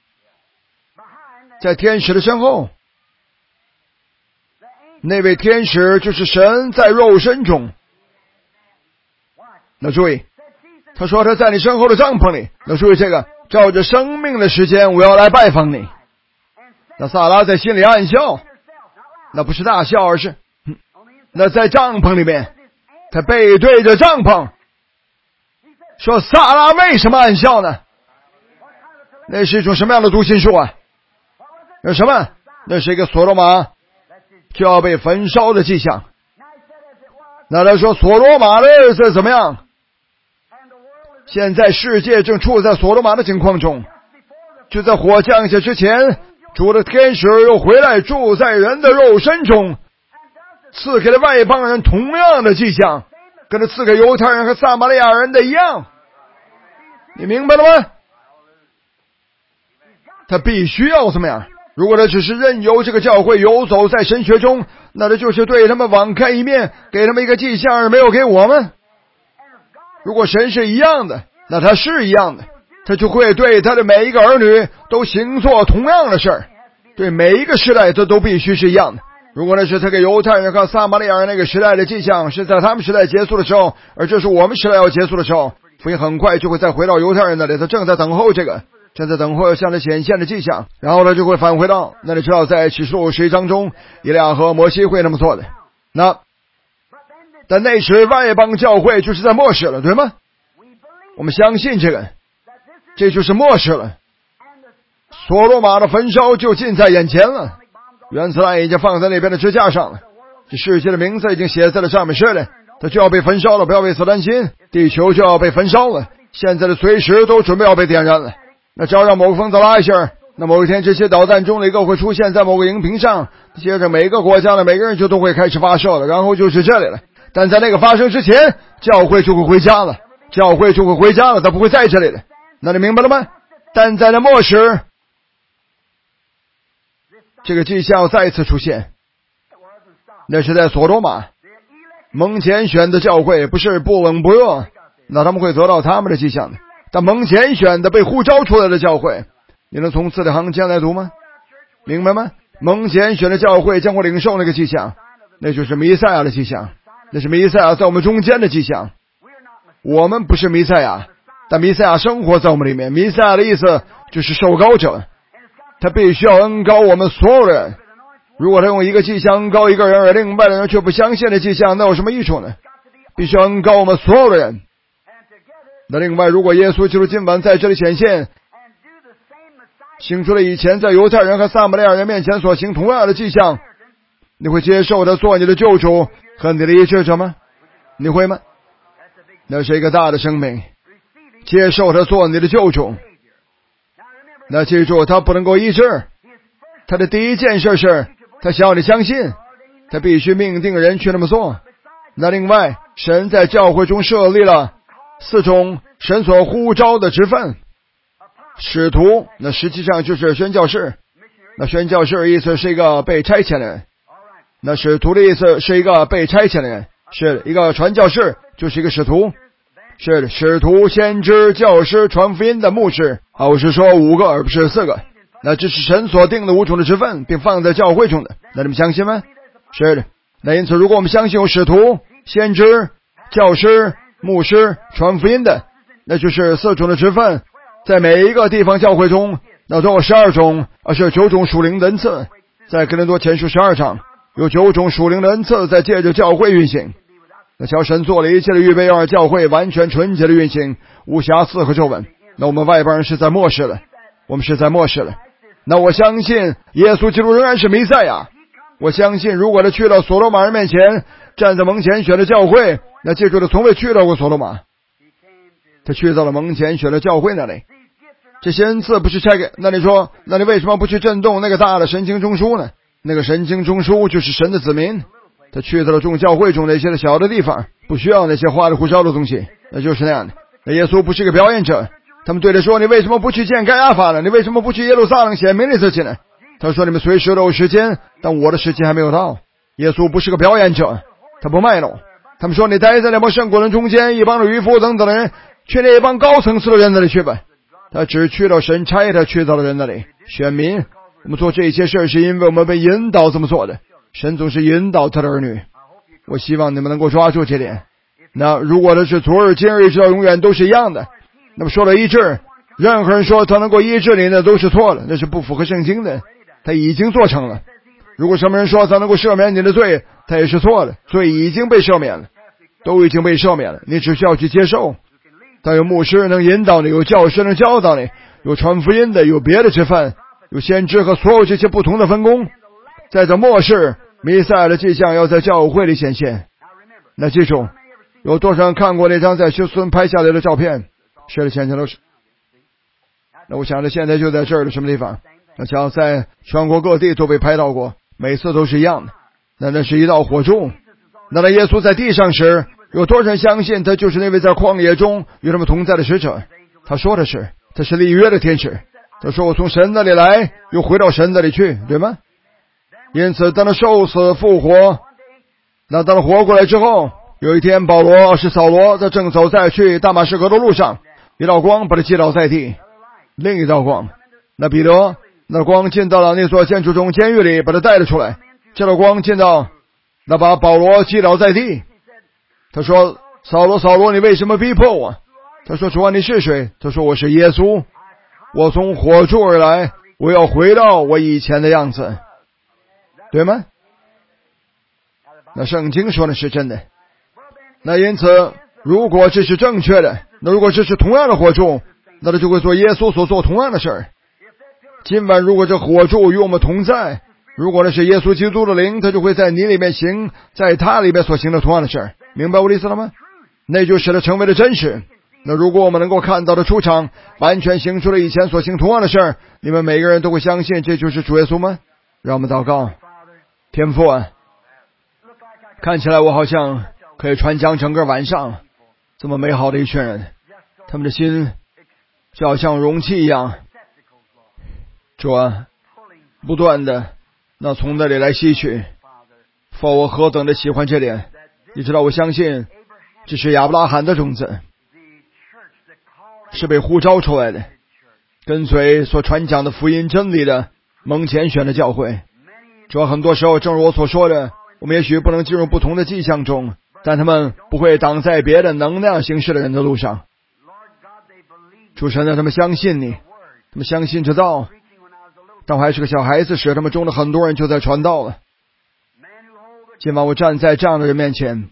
在天使的身后。那位天使就是神在肉身中。那注意，他说他在你身后的帐篷里。那注意这个，照着生命的时间我要来拜访你。那撒拉在心里暗笑，那不是大笑，而是那在帐篷里面，他背对着帐篷说，撒拉为什么暗笑呢？那是一种什么样的读心术啊？那什么？那是一个所罗马就要被焚烧的迹象。那他说所罗马的日子怎么样？ 现在世界正处在所罗玛的境况中，就在火降下之前，主的天使又回来住在人的肉身中，赐给了外邦人同样的迹象，跟他赐给犹太人和撒玛利亚人的一样。你明白了吗？他必须要怎么样？如果他只是任由这个教会游走在神学中，那他就是对他们网开一面，给他们一个迹象而没有给我们。如果神是一样的，那他是一样的，他就会对他的每一个儿女都行做同样的事儿，对每一个时代这都必须是一样的。如果那是他给犹太人和撒玛利亚人那个时代的迹象是在他们时代结束的时候，而这是我们时代要结束的时候，福音很快就会再回到犹太人那里，他正在等候这个，正在等候向他显现的迹象，然后他就会返回到那里，知道在启示录11章中以利亚和摩西会那么做的。但那时外邦教会就是在末世了，对吗？我们相信这个，这就是末世了。所罗玛的焚烧就近在眼前了，原子弹已经放在那边的支架上了，这世界的名字已经写在了上面，是的，它就要被焚烧了，不要为此担心，地球就要被焚烧了，现在的随时都准备要被点燃了。那只要让某个风子拉一下，那某一天这些导弹中的一个会出现在某个荧屏上，接着每个国家的每个人就都会开始发射了，然后就是这里了。但在那个发生之前，教会就会回家了，教会就会回家了，它不会在这里了。那你明白了吗？但在那末时，这个迹象再次出现，那是在所罗玛蒙拣选的教会，不是不冷不热，那他们会得到他们的迹象的。但蒙拣选的被呼召出来的教会，你能从字里行间来读吗？明白吗？蒙拣选的教会将会领受那个迹象，那就是弥赛亚的迹象，那是弥赛亚在我们中间的迹象。我们不是弥赛亚，但弥赛亚生活在我们里面。弥赛亚的意思就是受膏者，他必须要恩膏我们所有人。如果他用一个迹象恩膏一个人，而另外的人却不相信的迹象，那有什么益处呢？必须要恩膏我们所有的人。那另外，如果耶稣基督今晚在这里显现，行出了以前在犹太人和撒玛利亚人面前所行同样的迹象，你会接受他做你的救主和你的医治者吗？你会吗？那是一个大的生命，接受他做你的救主。那记住，他不能够医治，他的第一件事是他想要你相信，他必须命定人去那么做。那另外，神在教会中设立了4种神所呼召的职分。使徒，那实际上就是宣教士，那宣教士意思是一个被差遣的人，那使徒的意思是一个被差遣的人，是一个传教士就是一个使徒，是使徒、先知、教师、传福音的牧师。我是说5个而不是4个。那这是神所定的5种的职分，并放在教会中的。那你们相信吗？是的。那因此，如果我们相信有使徒、先知、教师、牧师、传福音的，那就是4种的职分，在每一个地方教会中，那都有12种，是9种属灵的恩赐。在哥林多前书12章，有9种属灵的恩赐在借着教会运行。那乔神做了一切的预备，让教会完全纯洁的运行，无瑕疵和皱纹。那我们外邦人是在末世了，我们是在末世了。那我相信耶稣基督仍然是弥赛亚。我相信如果他去到所罗玛人面前，站在蒙拣选的教会，那记住他从未去到过所罗玛，他去到了蒙拣选的教会那里。这些恩赐不是拆给，那你说，那你为什么不去震动那个大的神经中枢呢？那个神经中枢就是神的子民，他去到了众教会中那些的小的地方，不需要那些花里胡哨的东西，那就是那样的。那耶稣不是个表演者，他们对他说，你为什么不去见该亚法呢？你为什么不去耶路撒冷显明你自己呢？他说，你们随时都有时间，但我的时间还没有到。耶稣不是个表演者，他不卖弄。他们说，你待在那帮圣国人中间，一帮的渔夫等等的人，去那一帮高层次的人那里去吧。他只去到神差他去到的人那里。选民，我们做这些事是因为我们被引导这么做的。神总是引导他的儿女，我希望你们能够抓住这点。那如果他是昨日今日直到永远都是一样的，那么说到医治，任何人说他能够医治你，那都是错的，那是不符合圣经的，他已经做成了。如果什么人说他能够赦免你的罪，他也是错的，罪已经被赦免了，都已经被赦免了，你只需要去接受。但有牧师能引导你，有教师能教导你，有传福音的，有别的职分，有先知和所有这些不同的分工。在这末世，弥赛亚的迹象要在教会里显现。那记住，有多少人看过那张在休斯顿拍下来的照片？ 是的，现在都是。那我想着现在就在这儿的什么地方？那想在全国各地都被拍到过，每次都是一样的。那是一道火柱。那耶稣在地上时，有多少人相信他就是那位在旷野中与他们同在的使者？他说的是，他是立约的天使。他说我从神那里来，又回到神那里去，对吗？因此当他受死复活，那当他活过来之后，有一天保罗是扫罗，他正走在去大马士革的路上，一道光把他击倒在地，另一道光，那彼得，那光进到了那座建筑中监狱里，把他带了出来。这道光进到，那把保罗击倒在地。他说，扫罗扫罗，你为什么逼迫我？他说，主啊，你是谁？他说，我是耶稣，我从火柱而来，我要回到我以前的样子，对吗？那圣经说的是真的。那因此如果这是正确的，那如果这是同样的火柱，那他就会做耶稣所做同样的事儿。今晚如果这火柱与我们同在，如果那是耶稣基督的灵，他就会在你里面行在他里面所行的同样的事儿。明白我的意思了吗？那就使它成为了真实。那如果我们能够看到的出场完全行出了以前所行同样的事儿，你们每个人都会相信这就是主耶稣吗？让我们祷告。天父啊，看起来我好像可以传讲整个晚上，这么美好的一群人，他们的心就好像容器一样，主啊，不断的那从那里来吸取。父，我何等的喜欢这点，你知道我相信这是亚伯拉罕的种子，是被呼召出来的，跟随所传讲的福音真理的蒙拣选的教会。主要很多时候正如我所说的，我们也许不能进入不同的迹象中，但他们不会挡在别的能量形式的人的路上。主神啊，他们相信你，他们相信这道。当我还是个小孩子时，他们中的很多人就在传道了。今晚我站在这样的人面前，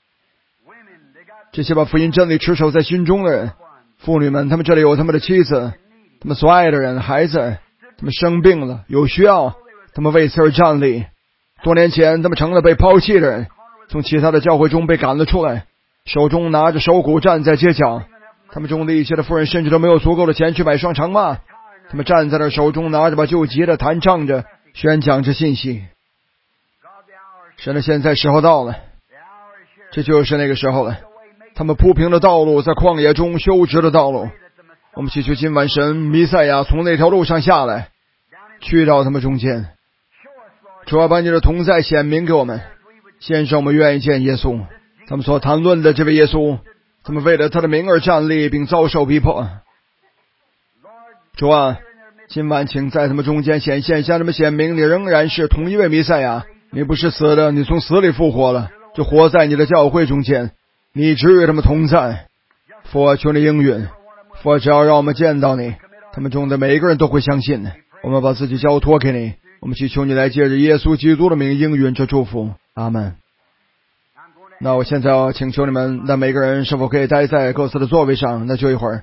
这些把福音真理持守在心中的人，妇女们，他们这里有他们的妻子，他们所爱的人，孩子，他们生病了，有需要，他们为此而站立。多年前他们成了被抛弃的人，从其他的教会中被赶了出来，手中拿着手鼓站在街角。他们中的一些的妇人甚至都没有足够的钱去买双长袜，他们站在那，手中拿着把救急的弹唱着，宣讲着信息。神的现在时候到了，这就是那个时候了。他们铺平的道路，在旷野中修直的道路。我们祈求今晚神弥赛亚从那条路上下来，去到他们中间。主要把你的同在显明给我们。先生，我们愿意见耶稣。他们所谈论的这位耶稣，他们为了他的名而站立并遭受逼迫。主啊，今晚请在他们中间显现，向他们显明你仍然是同一位弥赛亚，你不是死的，你从死里复活了，就活在你的教会中间，你只与他们同在。父，求你应允。父，只要让我们见到你，他们中的每一个人都会相信的。我们把自己交托给你，我们祈求你来借着耶稣基督的名应允这祝福。阿们。那我现在要请求你们，那每个人是否可以待在各自的座位上？那就一会儿。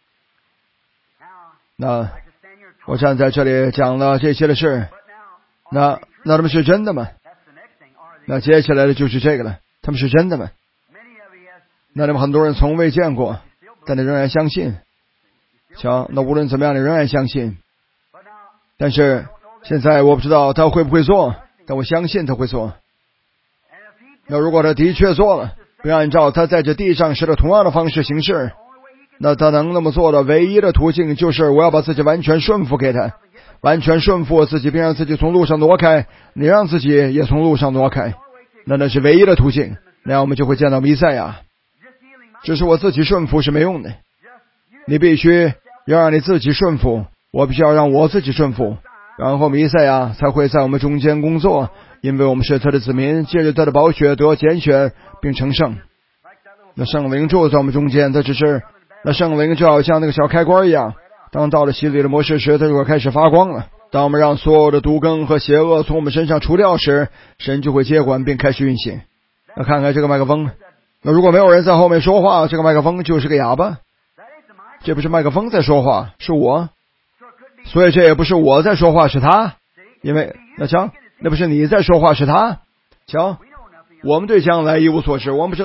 那我站在这里讲了这些的事，那他们是真的吗？那接下来的就是这个了，他们是真的吗？那你们很多人从未见过，但你仍然相信。瞧，那无论怎么样，你仍然相信。但是现在我不知道他会不会做，但我相信他会做。那如果他的确做了，并按照他在这地上时的同样的方式行事，那他能那么做的唯一的途径就是我要把自己完全顺服给他，完全顺服我自己，并让自己从路上挪开，你让自己也从路上挪开，那是唯一的途径。那样我们就会见到弥赛亚。只是我自己顺服是没用的，你必须要让你自己顺服，我必须要让我自己顺服，然后弥赛亚才会在我们中间工作，因为我们是他的子民，借着他的宝血得拣选并成圣。那圣灵住在我们中间，他只是那圣灵就好像那个小开关一样，当到了洗礼的模式时，它就会开始发光了。当我们让所有的毒根和邪恶从我们身上除掉时，神就会接管并开始运行。那看看这个麦克风，那如果没有人在后面说话，这个麦克风就是个哑巴。这不是麦克风在说话，是我，所以这也不是我在说话，是他。因为那瞧，那不是你在说话，是他。瞧，我们对将来一无所知，我们不知道，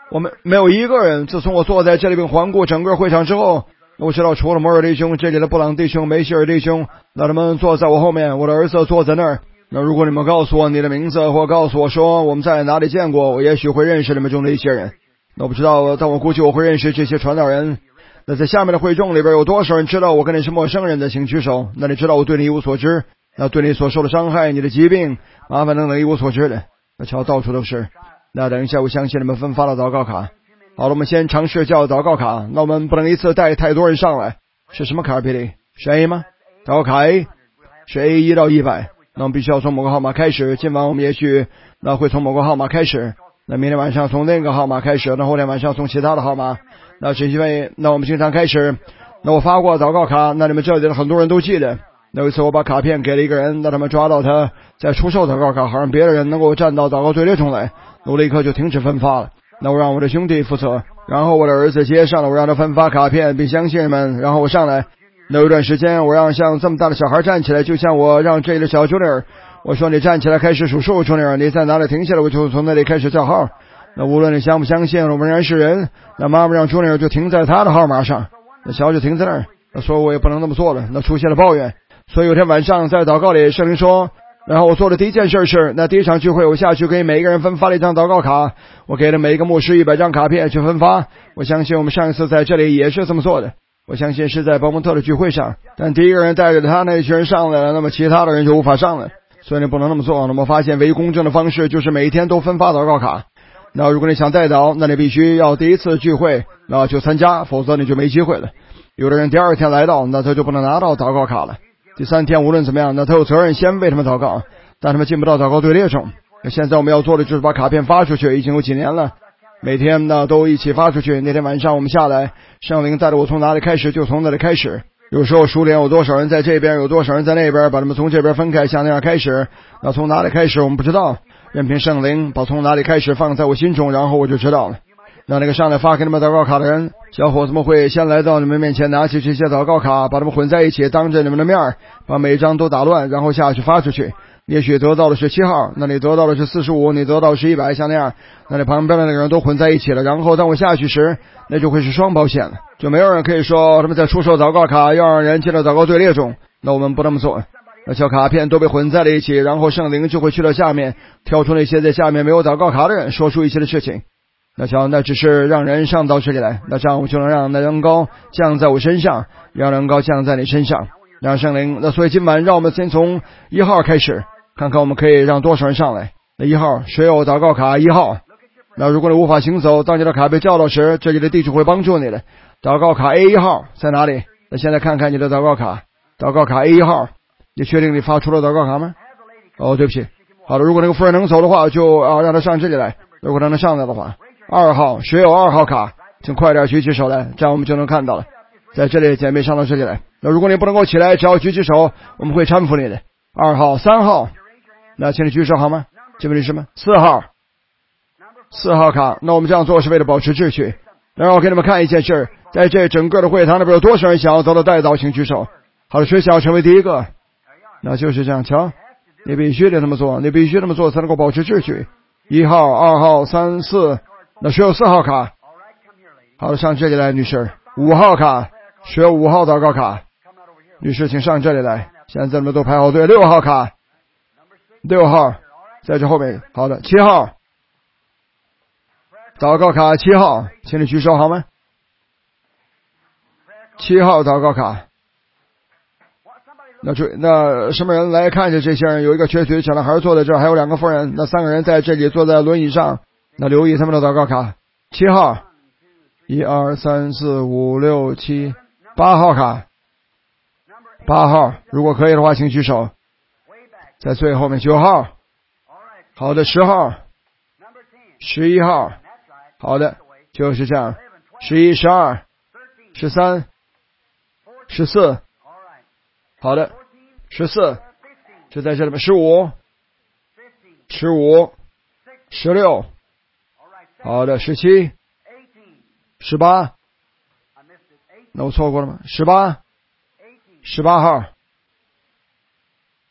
我们没有一个人。自从我坐在这里并环顾整个会场之后，我知道除了摩尔弟兄，这里的布朗弟兄、梅希尔弟兄，那他们坐在我后面，我的儿子坐在那儿。那如果你们告诉我你的名字，或告诉我说我们在哪里见过，我也许会认识你们中的一些人。那我不知道，但我估计我会认识这些传道人。那在下面的会众里边有多少人知道我跟你是陌生人的，请举手。那你知道我对你一无所知，那对你所受的伤害、你的疾病、麻烦等等一无所知的，那瞧到处都是。那等一下我相信你们分发了祷告卡。好了，我们先尝试叫祷告卡。那我们不能一次带太多人上来。是什么卡比例？是 A 吗？祷告卡 A 是 A1 到100。那我们必须要从某个号码开始。今晚我们也许那会从某个号码开始。那明天晚上从那个号码开始。那后天晚上从其他的号码。那是因为那我们经常开始。那我发过祷告卡，那你们这里的很多人都记得。那有一次我把卡片给了一个人，让他们抓到他在出售祷告卡，好让别的人能够站到祷告队列中来。我立刻就停止分发了。那我让我的兄弟负责，然后我的儿子接上了，我让他分发卡片并相信人们，然后我上来。那有一段时间我让像这么大的小孩站起来，就像我让这里的小 Junior， 我说你站起来开始数数 Junior， 你在哪里停下来我就从那里开始叫号。那无论你相不相信我们人是人，那妈妈让 Junior 就停在他的号码上，那小就停在那儿。那说我也不能那么做了，那出现了抱怨。所以有天晚上在祷告里，圣灵说，然后我做的第一件事是，那第一场聚会我下去给每一个人分发了一张祷告卡，我给了每一个牧师100张卡片去分发。我相信我们上一次在这里也是这么做的，我相信是在伯蒙特的聚会上，但第一个人带着他那一群人上来了，那么其他的人就无法上来，所以你不能那么做。那么发现唯一公正的方式就是每一天都分发祷告卡。那如果你想带祷，那你必须要第一次聚会那就参加，否则你就没机会了。有的人第二天来到，那他就不能拿到祷告卡了。第三天无论怎么样，那他有责任先为他们祷告，但他们进不到祷告队列中。现在我们要做的就是把卡片发出去，已经有几年了，每天呢都一起发出去。那天晚上我们下来，圣灵带着我从哪里开始就从哪里开始。有时候数点有多少人在这边，有多少人在那边，把他们从这边分开，像那样开始。那从哪里开始我们不知道，任凭圣灵把从哪里开始放在我心中，然后我就知道了。那个上来发给你们祷告卡的人，小伙子们会先来到你们面前，拿起这些祷告卡，把它们混在一起，当着你们的面，把每一张都打乱，然后下去发出去。也许得到的是7号，那你得到的是45，你得到的是100，像那样，那你旁边的那个人都混在一起了。然后当我下去时，那就会是双保险了，就没有人可以说他们在出售祷告卡要让人进到祷告队列中。那我们不那么做，那小卡片都被混在了一起，然后圣灵就会去到下面，挑出那些在下面没有祷告卡的人，说出一些的事情。那瞧，那只是让人上到这里来，那这样我就能让那恩膏降在我身上，让恩膏降在你身上，让圣灵。那所以今晚让我们先从1号开始，看看我们可以让多少人上来。那1号谁有祷告卡1号？那如果你无法行走，当你的卡被叫到时，这里的弟兄会帮助你的。祷告卡 A1 号在哪里？那现在看看你的祷告卡，祷告卡 A1 号，你确定你发出了祷告卡吗？哦，对不起。好的，如果那个夫人能走的话，就让他上这里来。如果他能上来的话，2号谁有2号卡，请快点举起手来，这样我们就能看到了。在这里姐妹上到这里来。那如果你不能够起来，只要举起手，我们会搀扶你的。2号3号，那请你举手好吗？这位是什么？4号4号卡。那我们这样做是为了保持秩序。然后我给你们看一件事，在这整个的会堂里边有多少人想要得到带到，请举手。好的，谁想要成为第一个？那就是这样，瞧，你必须得这么做，你必须这么做才能够保持秩序。1号2号3 4，那谁有4号卡？好的，上这里来，女士。5号卡，谁有5号祷告卡？女士请上这里来，现在你们都排好队。6号卡，6号在这后面。好的，7号祷告卡7号，请你举手好吗？7号祷告卡。那什么人来看着这些人？有一个瘸腿小男孩坐在这儿，还有2个妇人，那3个人在这里坐在轮椅上。那留意他们的祷告卡。7号1 2 3 4 5 6 7 8号卡，8号如果可以的话请举手。在最后面9号。好的，10号11号。好的，就是这样。11 12 13 14。好的，14就在这里面。15 16。好的，17 18。那我错过了吗？18号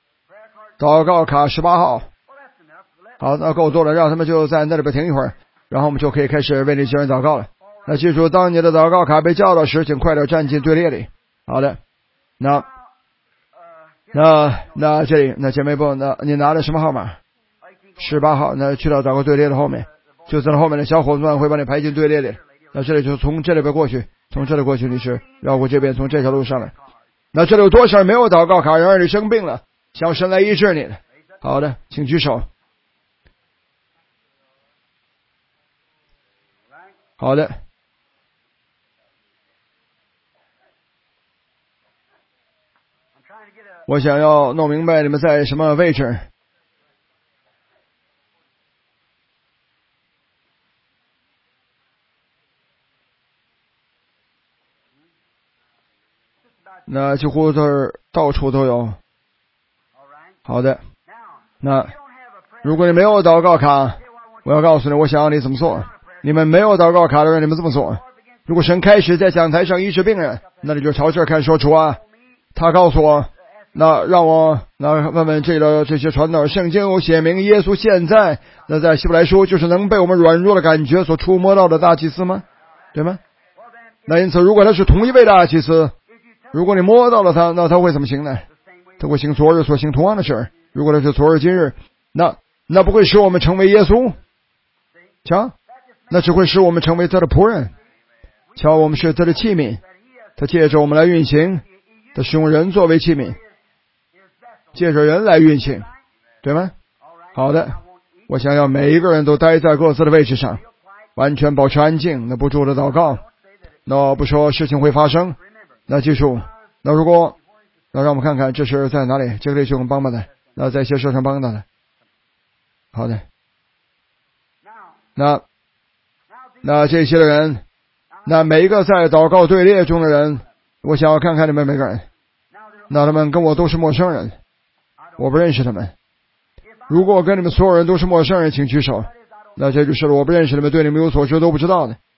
祷告卡18号。好，那够多了，让他们就在那里边停一会儿， 然后我们就可以开始为那些人祷告了。那记住，当你的祷告卡被叫到时，请快点站进队列里。好的，那这里，那姐妹部，那你拿的什么号码？18号。那去到祷告队列的后面，就在后面的小伙伴们会把你排进队列里。那这里就从这里边过去，从这里过去，你是绕过这边，从这条路上来。那这里有多少人没有祷告卡，然而你生病了，想神来医治你的？好的，请举手。好的。我想要弄明白你们在什么位置。那几乎到处都有。好的。那如果你没有祷告卡，我要告诉你，我想要你怎么做。你们没有祷告卡的人，你们这么做。如果神开始在讲台上医治病人，那你就朝这儿看，说主啊，他告诉我，那让我问问这些传道，圣经有写明耶稣现在那在希伯来书就是能被我们软弱的感觉所触摸到的大祭司吗？对吗？那因此如果他是同一位大祭司，如果你摸到了他，那他会怎么行呢？他会行昨日所行同样的事。如果他是昨日今日，那不会使我们成为耶稣。瞧，那只会使我们成为他的仆人。瞧，我们是他的器皿，他借着我们来运行，他使用人作为器皿，借着人来运行，对吗？好的，我想要每一个人都待在各自的位置上，完全保持安静，那不住的祷告。那不说事情会发生，那记住，那如果那让我们看看这是在哪里，这个弟兄帮忙的，那在些事上帮他的。好的。那这些的人，那每一个在祷告队列中的人，我想要看看你们每个人，那他们跟我都是陌生人，我不认识他们。如果我跟你们所有人都是陌生人，请举手。那这就是我不认识你们，对你们有所知都不知道的。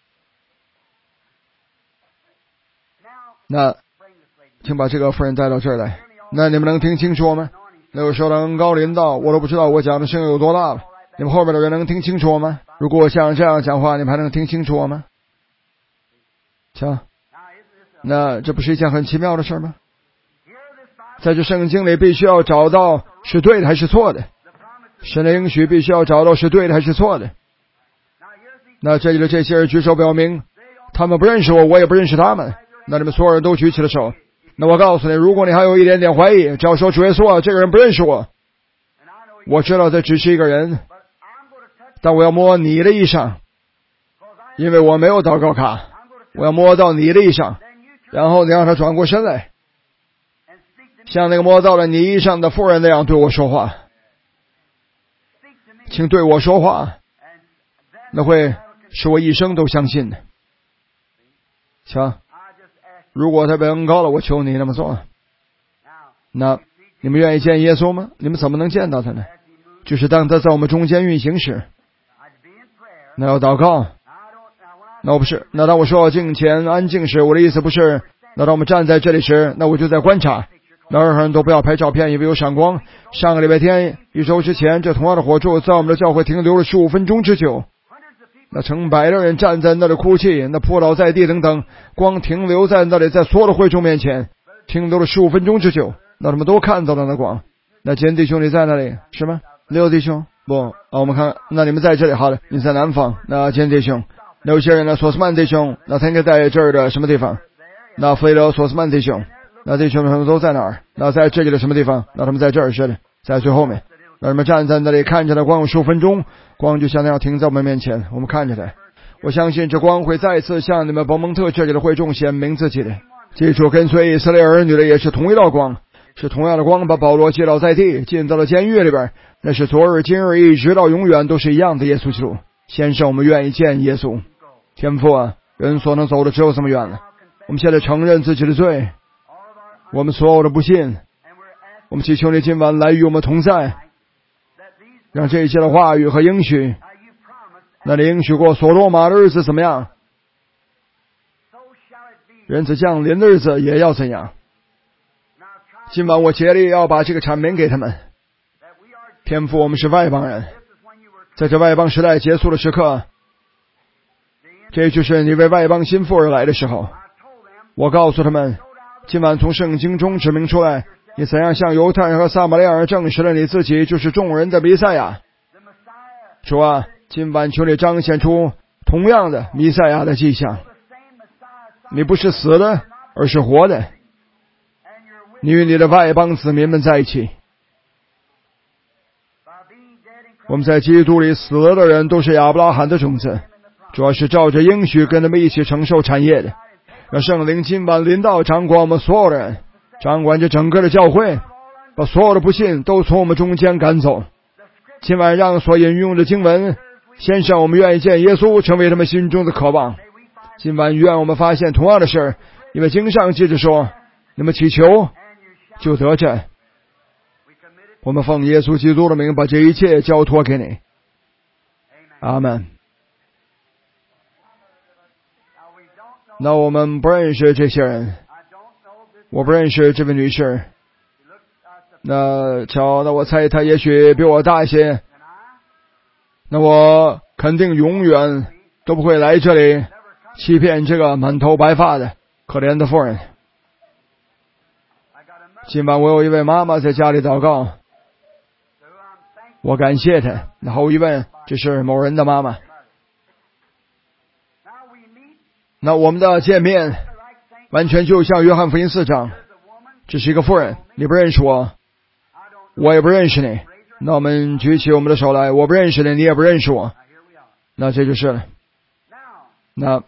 那请把这个妇人带到这儿来。那你们能听清楚吗？那有时候能高临到我都不知道我讲的声音有多大了。你们后面的人能听清楚吗？如果我像这样讲话，你们还能听清楚吗？瞧，那这不是一件很奇妙的事吗？在这圣经里必须要找到是对的还是错的，神的应许必须要找到是对的还是错的。那这里的这些人举手表明他们不认识我，我也不认识他们。那你们所有人都举起了手。那我告诉你，如果你还有一点点怀疑，只要说主耶稣啊，这个人不认识我，我知道这只是一个人，但我要摸你的衣裳，因为我没有祷告卡，我要摸到你的衣裳，然后你让他转过身来，像那个摸到了你衣裳的妇人那样对我说话。请对我说话，那会使我一生都相信的。瞧，如果他被恩高了，我求你那么做。那你们愿意见耶稣吗？你们怎么能见到他呢？就是当他在我们中间运行时，那要祷告。那我不是，那当我说敬虔安静时，我的意思不是，那当我们站在这里时，那我就在观察。那任何人都不要拍照片，因为有闪光。上个礼拜天1周之前，这同样的火柱在我们的教会停留了15分钟之久。那成百的人站在那里哭泣，那扑倒在地等等，光停留在那里，在所有的会众面前停留了15分钟之久。那他们都看到了那光。那坚弟兄你在那里是吗？六弟兄不我们看，那你们在这里。好的，你在南方。那坚弟兄，那有些人呢，索斯曼弟兄，那他应该在这儿的什么地方？那弗雷德索斯曼弟兄，那弟兄们都在哪儿？那在这里的什么地方？那他们在这儿是的，在最后面。那他们站在那里看着那光有15分钟，光就像那样停在我们面前，我们看着它。我相信这光会再次向你们伯蒙特这里的会众显明自己的。记住，跟随以色列儿女的也是同一道光，是同样的光把保罗接倒在地，进到了监狱里边。那是昨日今日一直到永远都是一样的耶稣基督。先生，我们愿意见耶稣。天父啊，人所能走的只有这么远了。我们现在承认自己的罪，我们所有的不信，我们祈求你今晚来与我们同在，让这一切的话语和应许，那你应许过所罗马的日子怎么样，人子降临的日子也要怎样。今晚我竭力要把这个阐明给他们。天父，我们是外邦人，在这外邦时代结束的时刻， 这就是你为外邦心腹而来的时候。我告诉他们，今晚从圣经中指明出来，你怎样向犹太人和撒玛利亚人证实了你自己就是众人的弥赛亚。主啊，今晚求你彰显出同样的弥赛亚的迹象。你不是死的，而是活的。你与你的外邦子民们在一起。我们在基督里死了的人都是亚伯拉罕的种子，主要是照着应许跟他们一起承受产业的。让圣灵今晚临到掌管我们所有的人，掌管着整个的教会，把所有的不信都从我们中间赶走。今晚让所引用的经文先生，我们愿意见耶稣成为他们心中的渴望。今晚愿我们发现同样的事，因为经上记着说，你们祈求就得着。我们奉耶稣基督的名把这一切交托给你。阿们。那我们不认识这些人，我不认识这位女士。那我猜她也许比我大一些。那我肯定永远都不会来这里欺骗这个满头白发的可怜的妇人。今晚我有一位妈妈在家里祷告，我感谢她。那毫无疑问，这是某人的妈妈。那我们的见面完全就像约翰福音4章，这是一个妇人，你不认识我，我也不认识你。那我们举起我们的手来，我不认识你，你也不认识我，那这就是了。那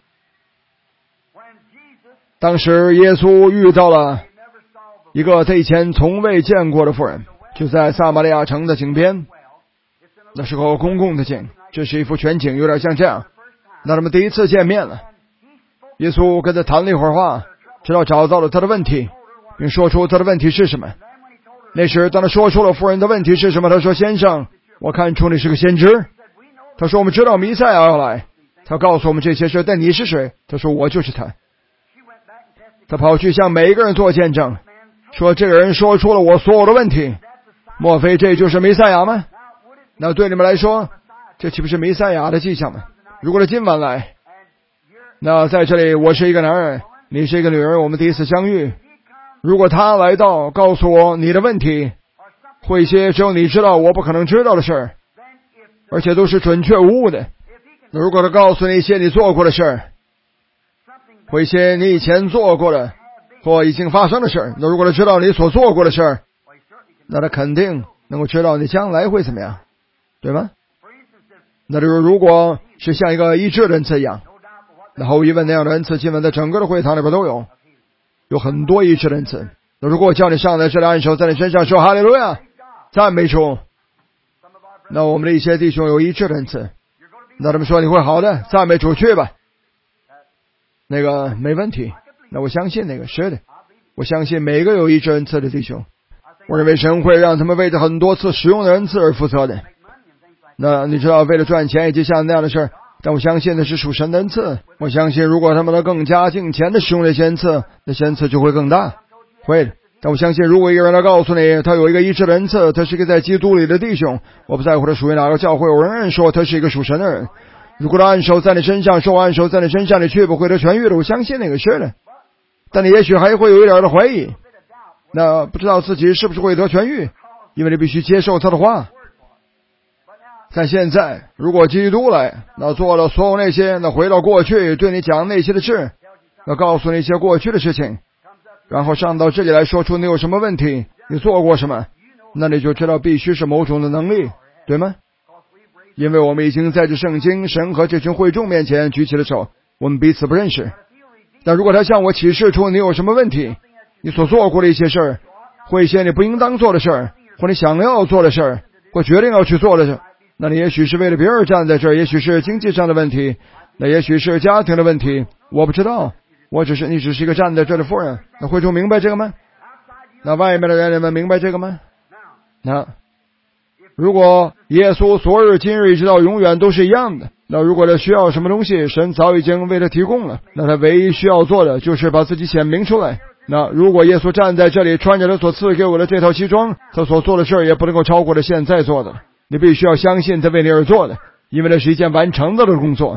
当时耶稣遇到了一个他以前从未见过的妇人，就在撒玛利亚城的井边，那是个公共的井，这是一幅全景，有点像这样。那他们第一次见面了，耶稣跟他谈了一会儿话，直到找到了他的问题，并说出他的问题是什么。那时当他说出了妇人的问题是什么，他说，先生，我看出你是个先知。他说，我们知道弥赛亚要来。他告诉我们这些事，但你是谁？他说，我就是他。他跑去向每一个人做见证，说这个人说出了我所有的问题，莫非这就是弥赛亚吗？那对你们来说，这岂不是弥赛亚的迹象吗？如果他今晚来，那在这里我是一个男人，你是一个女人，我们第一次相遇。如果他来到告诉我你的问题，或一些只有你知道我不可能知道的事，而且都是准确无误的，那如果他告诉你一些你做过的事，或一些你以前做过的或已经发生的事，那如果他知道你所做过的事，那他肯定能够知道你将来会怎么样，对吗？那就是如果是像一个医治的恩赐一样，那毫无疑问那样的恩赐今晚在整个的会堂里边都有很多医治的恩赐。那如果我叫你上来这里按手在你身上说哈利路亚赞美主，那我们的一些弟兄有医治的恩赐，那他们说你会好的，赞美主去吧，那个没问题。那我相信那个是的，我相信每个有医治恩赐的弟兄，我认为神会让他们为着很多次使用的恩赐而负责的。那你知道为了赚钱以及像那样的事，但我相信那是属神的恩赐。我相信如果他们能更加敬虔的使用那些恩赐，那些恩赐就会更大，会的。但我相信如果一个人来告诉你他有一个医治的恩赐，他是一个在基督里的弟兄，我不在乎他属于哪个教会，我仍然说他是一个属神的人。如果他按手在你身上，说按手在你身上，你却不会得痊愈的，我相信那个是的。但你也许还会有一点的怀疑，那不知道自己是不是会得痊愈，因为你必须接受他的话。但现在如果基督来，那做了所有那些，那回到过去对你讲那些的事，那告诉你一些过去的事情，然后上到这里来说出你有什么问题，你做过什么，那你就知道必须是某种的能力，对吗？因为我们已经在这圣经神和这群会众面前举起了手，我们彼此不认识。但如果他向我启示出你有什么问题，你所做过的一些事，或一些你不应当做的事，或你想要做的事，或决定要去做的事，那你也许是为了别人站在这儿，也许是经济上的问题，那也许是家庭的问题，我不知道。你只是一个站在这儿的妇人。那会众明白这个吗？那外面的人你们明白这个吗？那如果耶稣昨日今日一直到永远都是一样的，那如果他需要什么东西，神早已经为他提供了，那他唯一需要做的就是把自己显明出来。那如果耶稣站在这里穿着他所赐给我的这套西装，他所做的事也不能够超过他现在做的，你必须要相信他为你而做的，因为那是一件完成的工作。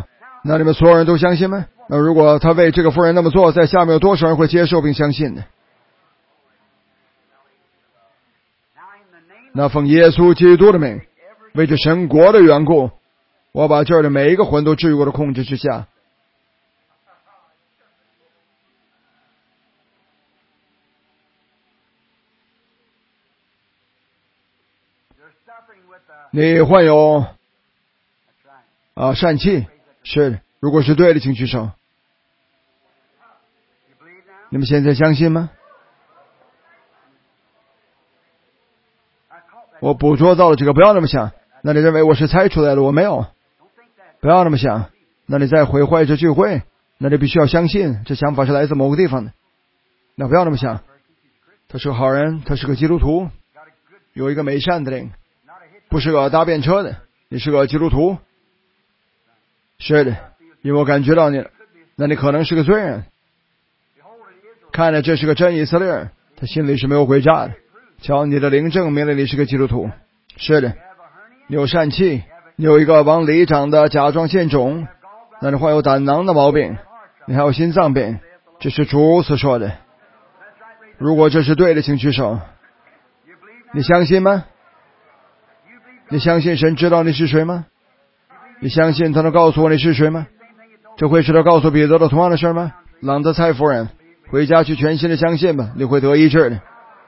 那你们所有人都相信吗？那如果他为这个妇人那么做，在下面有多少人会接受并相信呢？那奉耶稣基督的名，为着神国的缘故，我把这儿的每一个魂都置于我的控制之下。你患有疝气，是的，如果是对的，请举手。你们现在相信吗？我捕捉到了这个，不要那么想。那你认为我是猜出来的？我没有。不要那么想。那你在毁坏这聚会，那你必须要相信，这想法是来自某个地方的。那不要那么想。他是个好人，他是个基督徒，有一个美善的灵，不是个搭便车的。你是个基督徒，是的，因为我感觉到你了。那你可能是个罪人。看着这是个真以色列人，他心里是没有诡诈的。瞧，你的灵证明了你是个基督徒。是的，你有疝气，你有一个往里长的甲状腺肿，那你患有胆囊的毛病，你还有心脏病，这是主如此说的。如果这是对的，请举手。你相信吗？你相信神知道你是谁吗？你相信他能告诉我你是谁吗？这会是他告诉彼得的同样的事吗？朗德蔡夫人，回家去全心的相信吧，你会得医治的。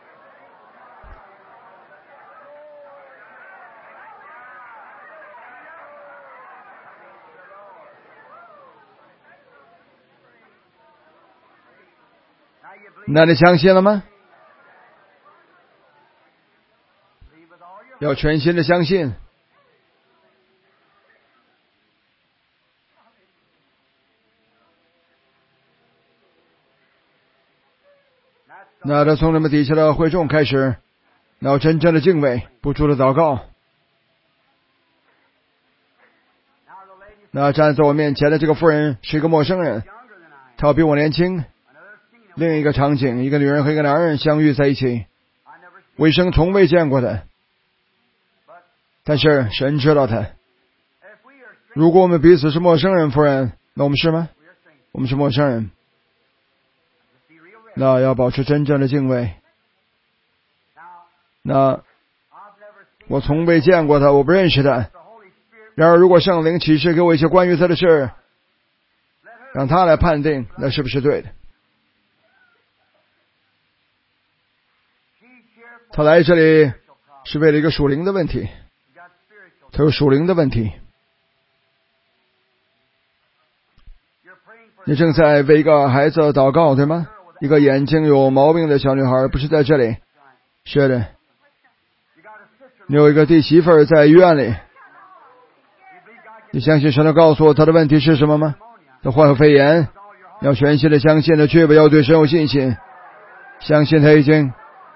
那你相信了吗？要全心的相信。那他从你们底下的会众开始，要真正的敬畏，不住的祷告。那站在我面前的这个妇人是一个陌生人，她比我年轻。另一个场景，一个女人和一个男人相遇在一起，我一生从未见过他，但是神知道他。如果我们彼此是陌生人，夫人，那我们是吗？我们是陌生人。那要保持真正的敬畏。那我从未见过他，我不认识他。然而如果圣灵启示给我一些关于他的事，让他来判定那是不是对的。他来这里是为了一个属灵的问题，他有属灵的问题。你正在为一个孩子祷告，对吗？一个眼睛有毛病的小女孩，不是在这里。是的，你有一个弟媳妇在医院里。你相信神能告诉我他的问题是什么吗？他患有肺炎，要全心的相信的，确保要对神有信心，相信他已经。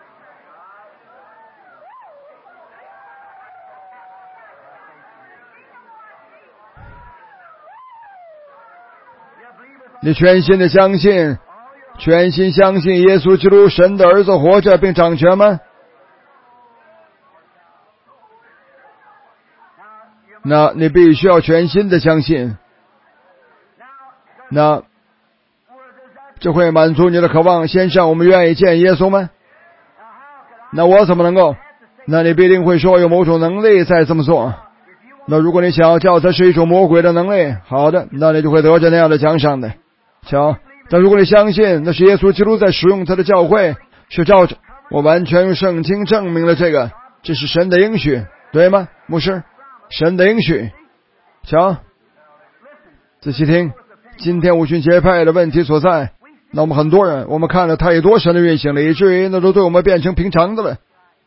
你全心的相信，全心相信耶稣基督神的儿子活着并掌权吗？那你必须要全心的相信。那这会满足你的渴望。先生，我们愿意见耶稣吗？那我怎么能够？那你必定会说有某种能力在这么做。那如果你想要叫它是一种魔鬼的能力，好的，那你就会得着那样的奖赏的。瞧，但如果你相信那是耶稣基督在使用他的教会，是照着我完全用圣经证明了这个，这是神的应许，对吗，牧师？神的应许。瞧，仔细听，今天五旬节派的问题所在，那我们很多人，我们看了太多神的运行了，以至于那都对我们变成平常的了。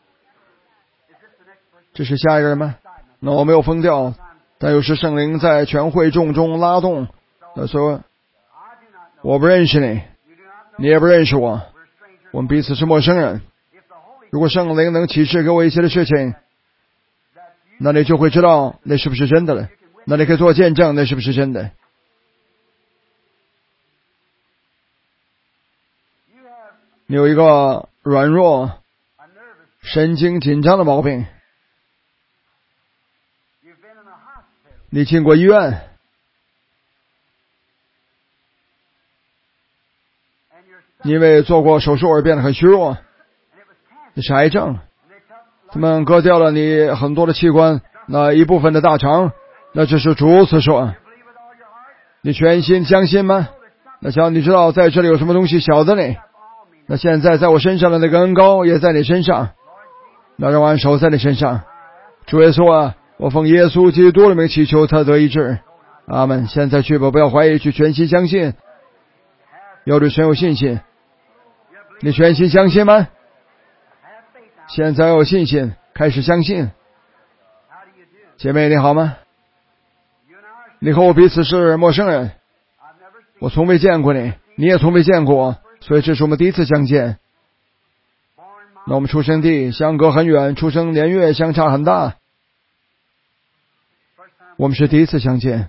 这是下一个人吗？那我没有疯掉，但有时圣灵在全会众中拉动，那说我不认识你，你也不认识我，我们彼此是陌生人。如果圣灵能启示给我一些的事情，那你就会知道那是不是真的了，那你可以做见证那是不是真的。你有一个软弱、神经紧张的毛病，你进过医院， 你因为做过手术而变得很虚弱，你是癌症，他们割掉了你很多的器官，那一部分的大肠，那这是主所说。你全心相信吗？那只要你知道在这里有什么东西晓得你，那现在在我身上的那个恩膏也在你身上，那让我手在你身上。主耶稣啊，我奉耶稣基督的名祈求他得医治。阿们。现在去吧，不要怀疑，去全心相信，要对神有信心。你全心相信吗？现在要有信心，开始相信。姐妹你好吗？你和我彼此是陌生人，我从未见过你，你也从未见过我，所以这是我们第一次相见。那我们出生地相隔很远，出生年月相差很大，我们是第一次相见。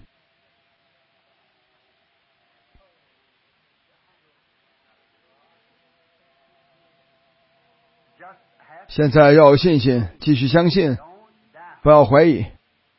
现在要有信心，继续相信，不要怀疑。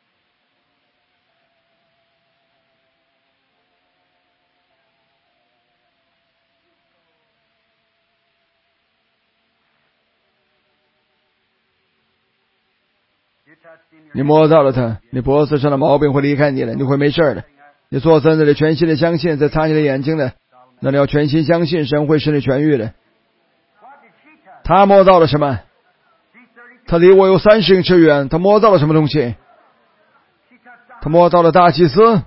你摸到了它，你脖子上的毛病会离开你了，你会没事的。你坐在那里全心的相信，在擦你的眼睛的，那你要全心相信神会使你痊愈的。他摸到了什么？他离我有30英尺远，他摸到了什么东西？他摸到了大祭司。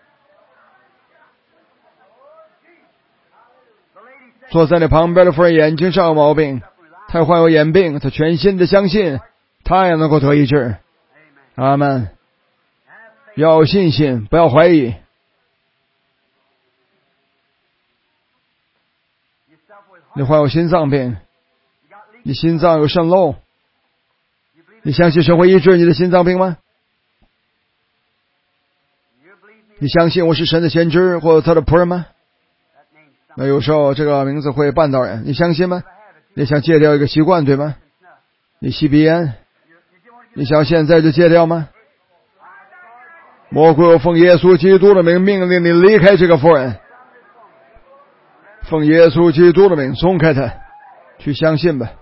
坐在你旁边的夫人眼睛上有毛病，他患有眼病，他全心的相信他也能够得医治。阿们。要有信心，不要怀疑。你患有心脏病，你心脏有渗漏，你相信神会医治你的心脏病吗？你相信我是神的先知或他的仆人吗？那有时候这个名字会绊倒人，你相信吗？你想戒掉一个习惯，对吗？你吸鼻烟，你想现在就戒掉吗？魔鬼，我奉耶稣基督的名命令你离开这个妇人，奉耶稣基督的名松开他，去相信吧，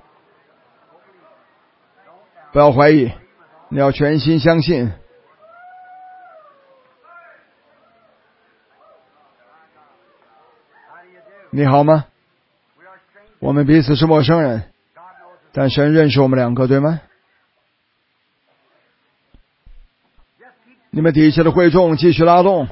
不要怀疑，你要全心相信。你好吗？我们彼此是陌生人，但神认识我们两个，对吗？你们底下的会众继续拉动。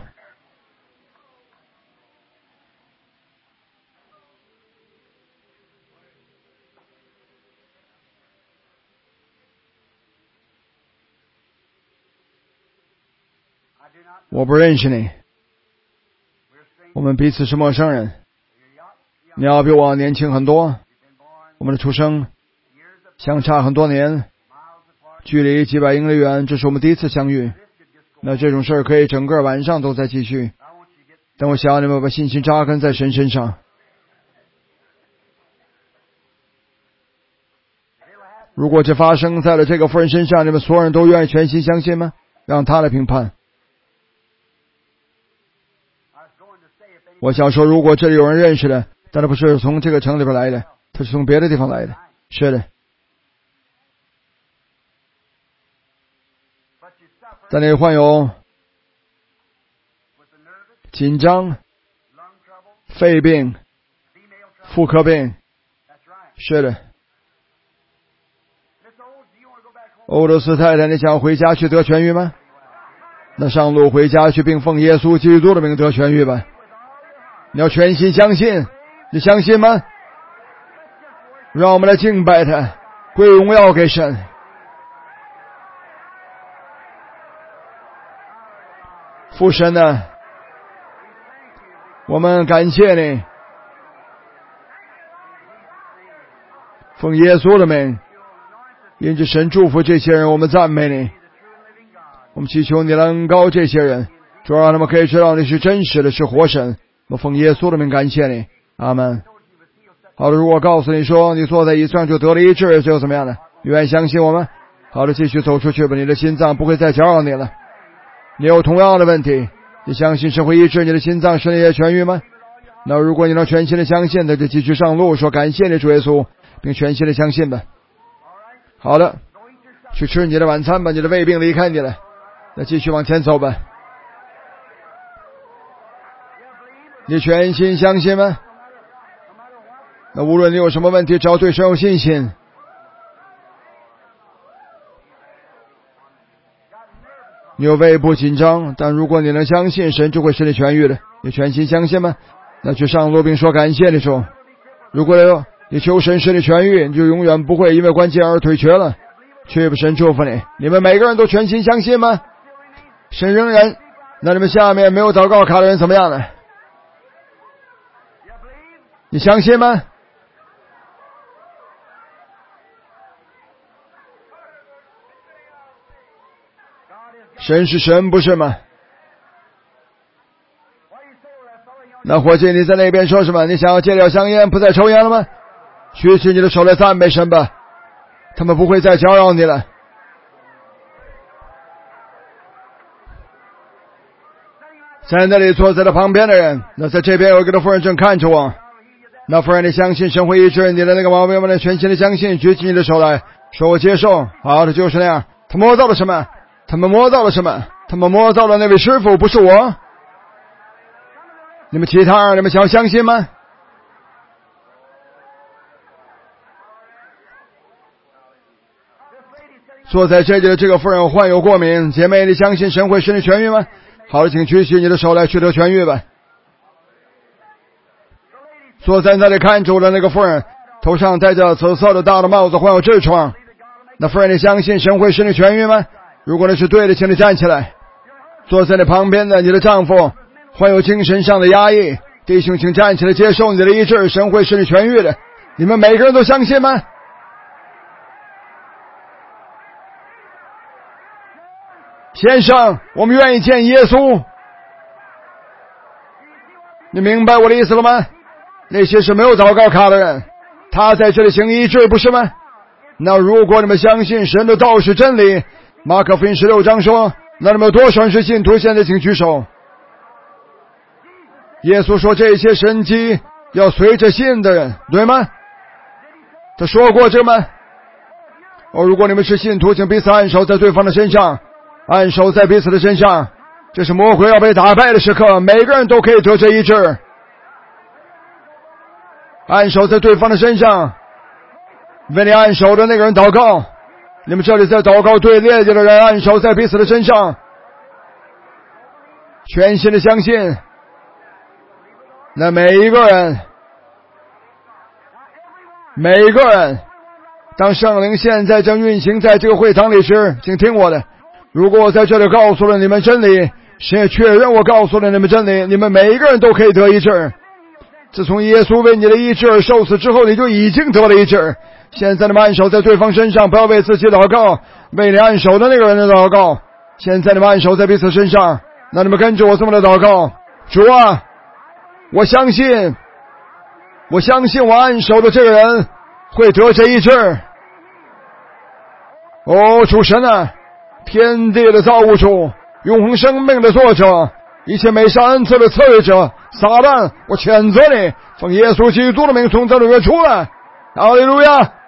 我不认识你，我们彼此是陌生人。你要比我年轻很多，我们的出生相差很多年，距离几百英里远，这是我们第一次相遇。那这种事儿可以整个晚上都在继续，但我想要你们把信心扎根在神身上。如果这发生在了这个妇人身上，你们所有人都愿意全心相信吗？让他来评判。我想说，如果这里有人认识的，但他不是从这个城里边来的，他是从别的地方来的。是的，但你患有紧张、肺病、妇科病。是的，欧洲斯太太，你想回家去得痊愈吗？那上路回家去，并奉耶稣基督的名得痊愈吧。你要全心相信，你相信吗？让我们来敬拜他，归荣耀给神。父神啊，我们感谢你，奉耶稣的名，因着神祝福这些人，我们赞美你，我们祈求你来恩膏这些人，主让他们可以知道你是真实的，是活神。我奉耶稣的名感谢你，阿们。好的，如果告诉你说你坐在椅子上就得了医治，就怎么样呢？你愿意相信我们？好的，继续走出去吧，你的心脏不会再搅扰你了。你有同样的问题，你相信神会医治你的心脏，使你也痊愈吗？ 那如果你能全心的相信，那就继续上路，说感谢你主耶稣，并全心的相信吧。好了，去吃你的晚餐吧，你的胃病离开你了，那继续往前走吧。你全心相信吗？那无论你有什么问题，只要对神有信心，你有胃部紧张，但如果你能相信，神就会使你痊愈的。你全心相信吗？那去上路并说感谢的时候，如果你求神使你痊愈，你就永远不会因为关节而腿瘸了。去吧，神祝福你。你们每个人都全心相信吗？神仍然。那你们下面没有祷告卡的人怎么样呢？你相信吗？神是神，不是吗？那伙计，你在那边说什么？你想要戒掉香烟，不再抽烟了吗？举起你的手来赞美神吧，他们不会再搅扰你了。在那里坐在他旁边的人，那在这边有一个的夫人正看着我。那夫人，你相信神会医治你的那个毛病吗？你全心的相信，举起你的手来说我接受。好的，就是那样。他摸到了什么？他们摸到了什么？他们摸到了那位师傅，不是我。你们其他人，你们想要相信吗？坐在这里的这个妇人患有过敏，姐妹，你相信神会使你痊愈吗？好的，请举起你的手来，取得痊愈吧。坐在那里看着的那个妇人，头上戴着紫色的大的帽子，患有痔疮。那妇人，你相信神会使你痊愈吗？如果那是对的，请你站起来。坐在你旁边的你的丈夫患有精神上的压抑，弟兄请站起来接受你的医治，神会使你痊愈的。你们每个人都相信吗？先生，我们愿意见耶稣。你明白我的意思了吗？那些是没有祷告卡的人，他在这里行医治，不是吗？那如果你们相信神的道是真理，马可福音16章说，那你们有多少人是信徒？现在请举手。耶稣说这些神迹要随着信的人，对吗？他说过这吗？如果你们是信徒，请彼此按手在对方的身上，按手在彼此的身上。这是魔鬼要被打败的时刻，每个人都可以得这医治。按手在对方的身上，为你按手的那个人祷告。你们这里在祷告队列里的人，按手在彼此的身上，全心的相信。那每一个人，当圣灵现在正运行在这个会堂里时，请听我的。如果我在这里告诉了你们真理，谁也确认我告诉了你们真理，你们每一个人都可以得医治。自从耶稣为你的医治而受死之后，你就已经得了医治。现在你们按手在对方身上，不要为自己祷告，为你按手的那个人的祷告。现在你们按手在彼此身上，那你们跟着我这么的祷告。主啊，我相信我按手的这个人会得这医治。主神啊，天地的造物主，永恒生命的作者，一切美善恩赐的赐予者，撒旦，我谴责你，奉耶稣基督的名从这里面出来。哈利路亚。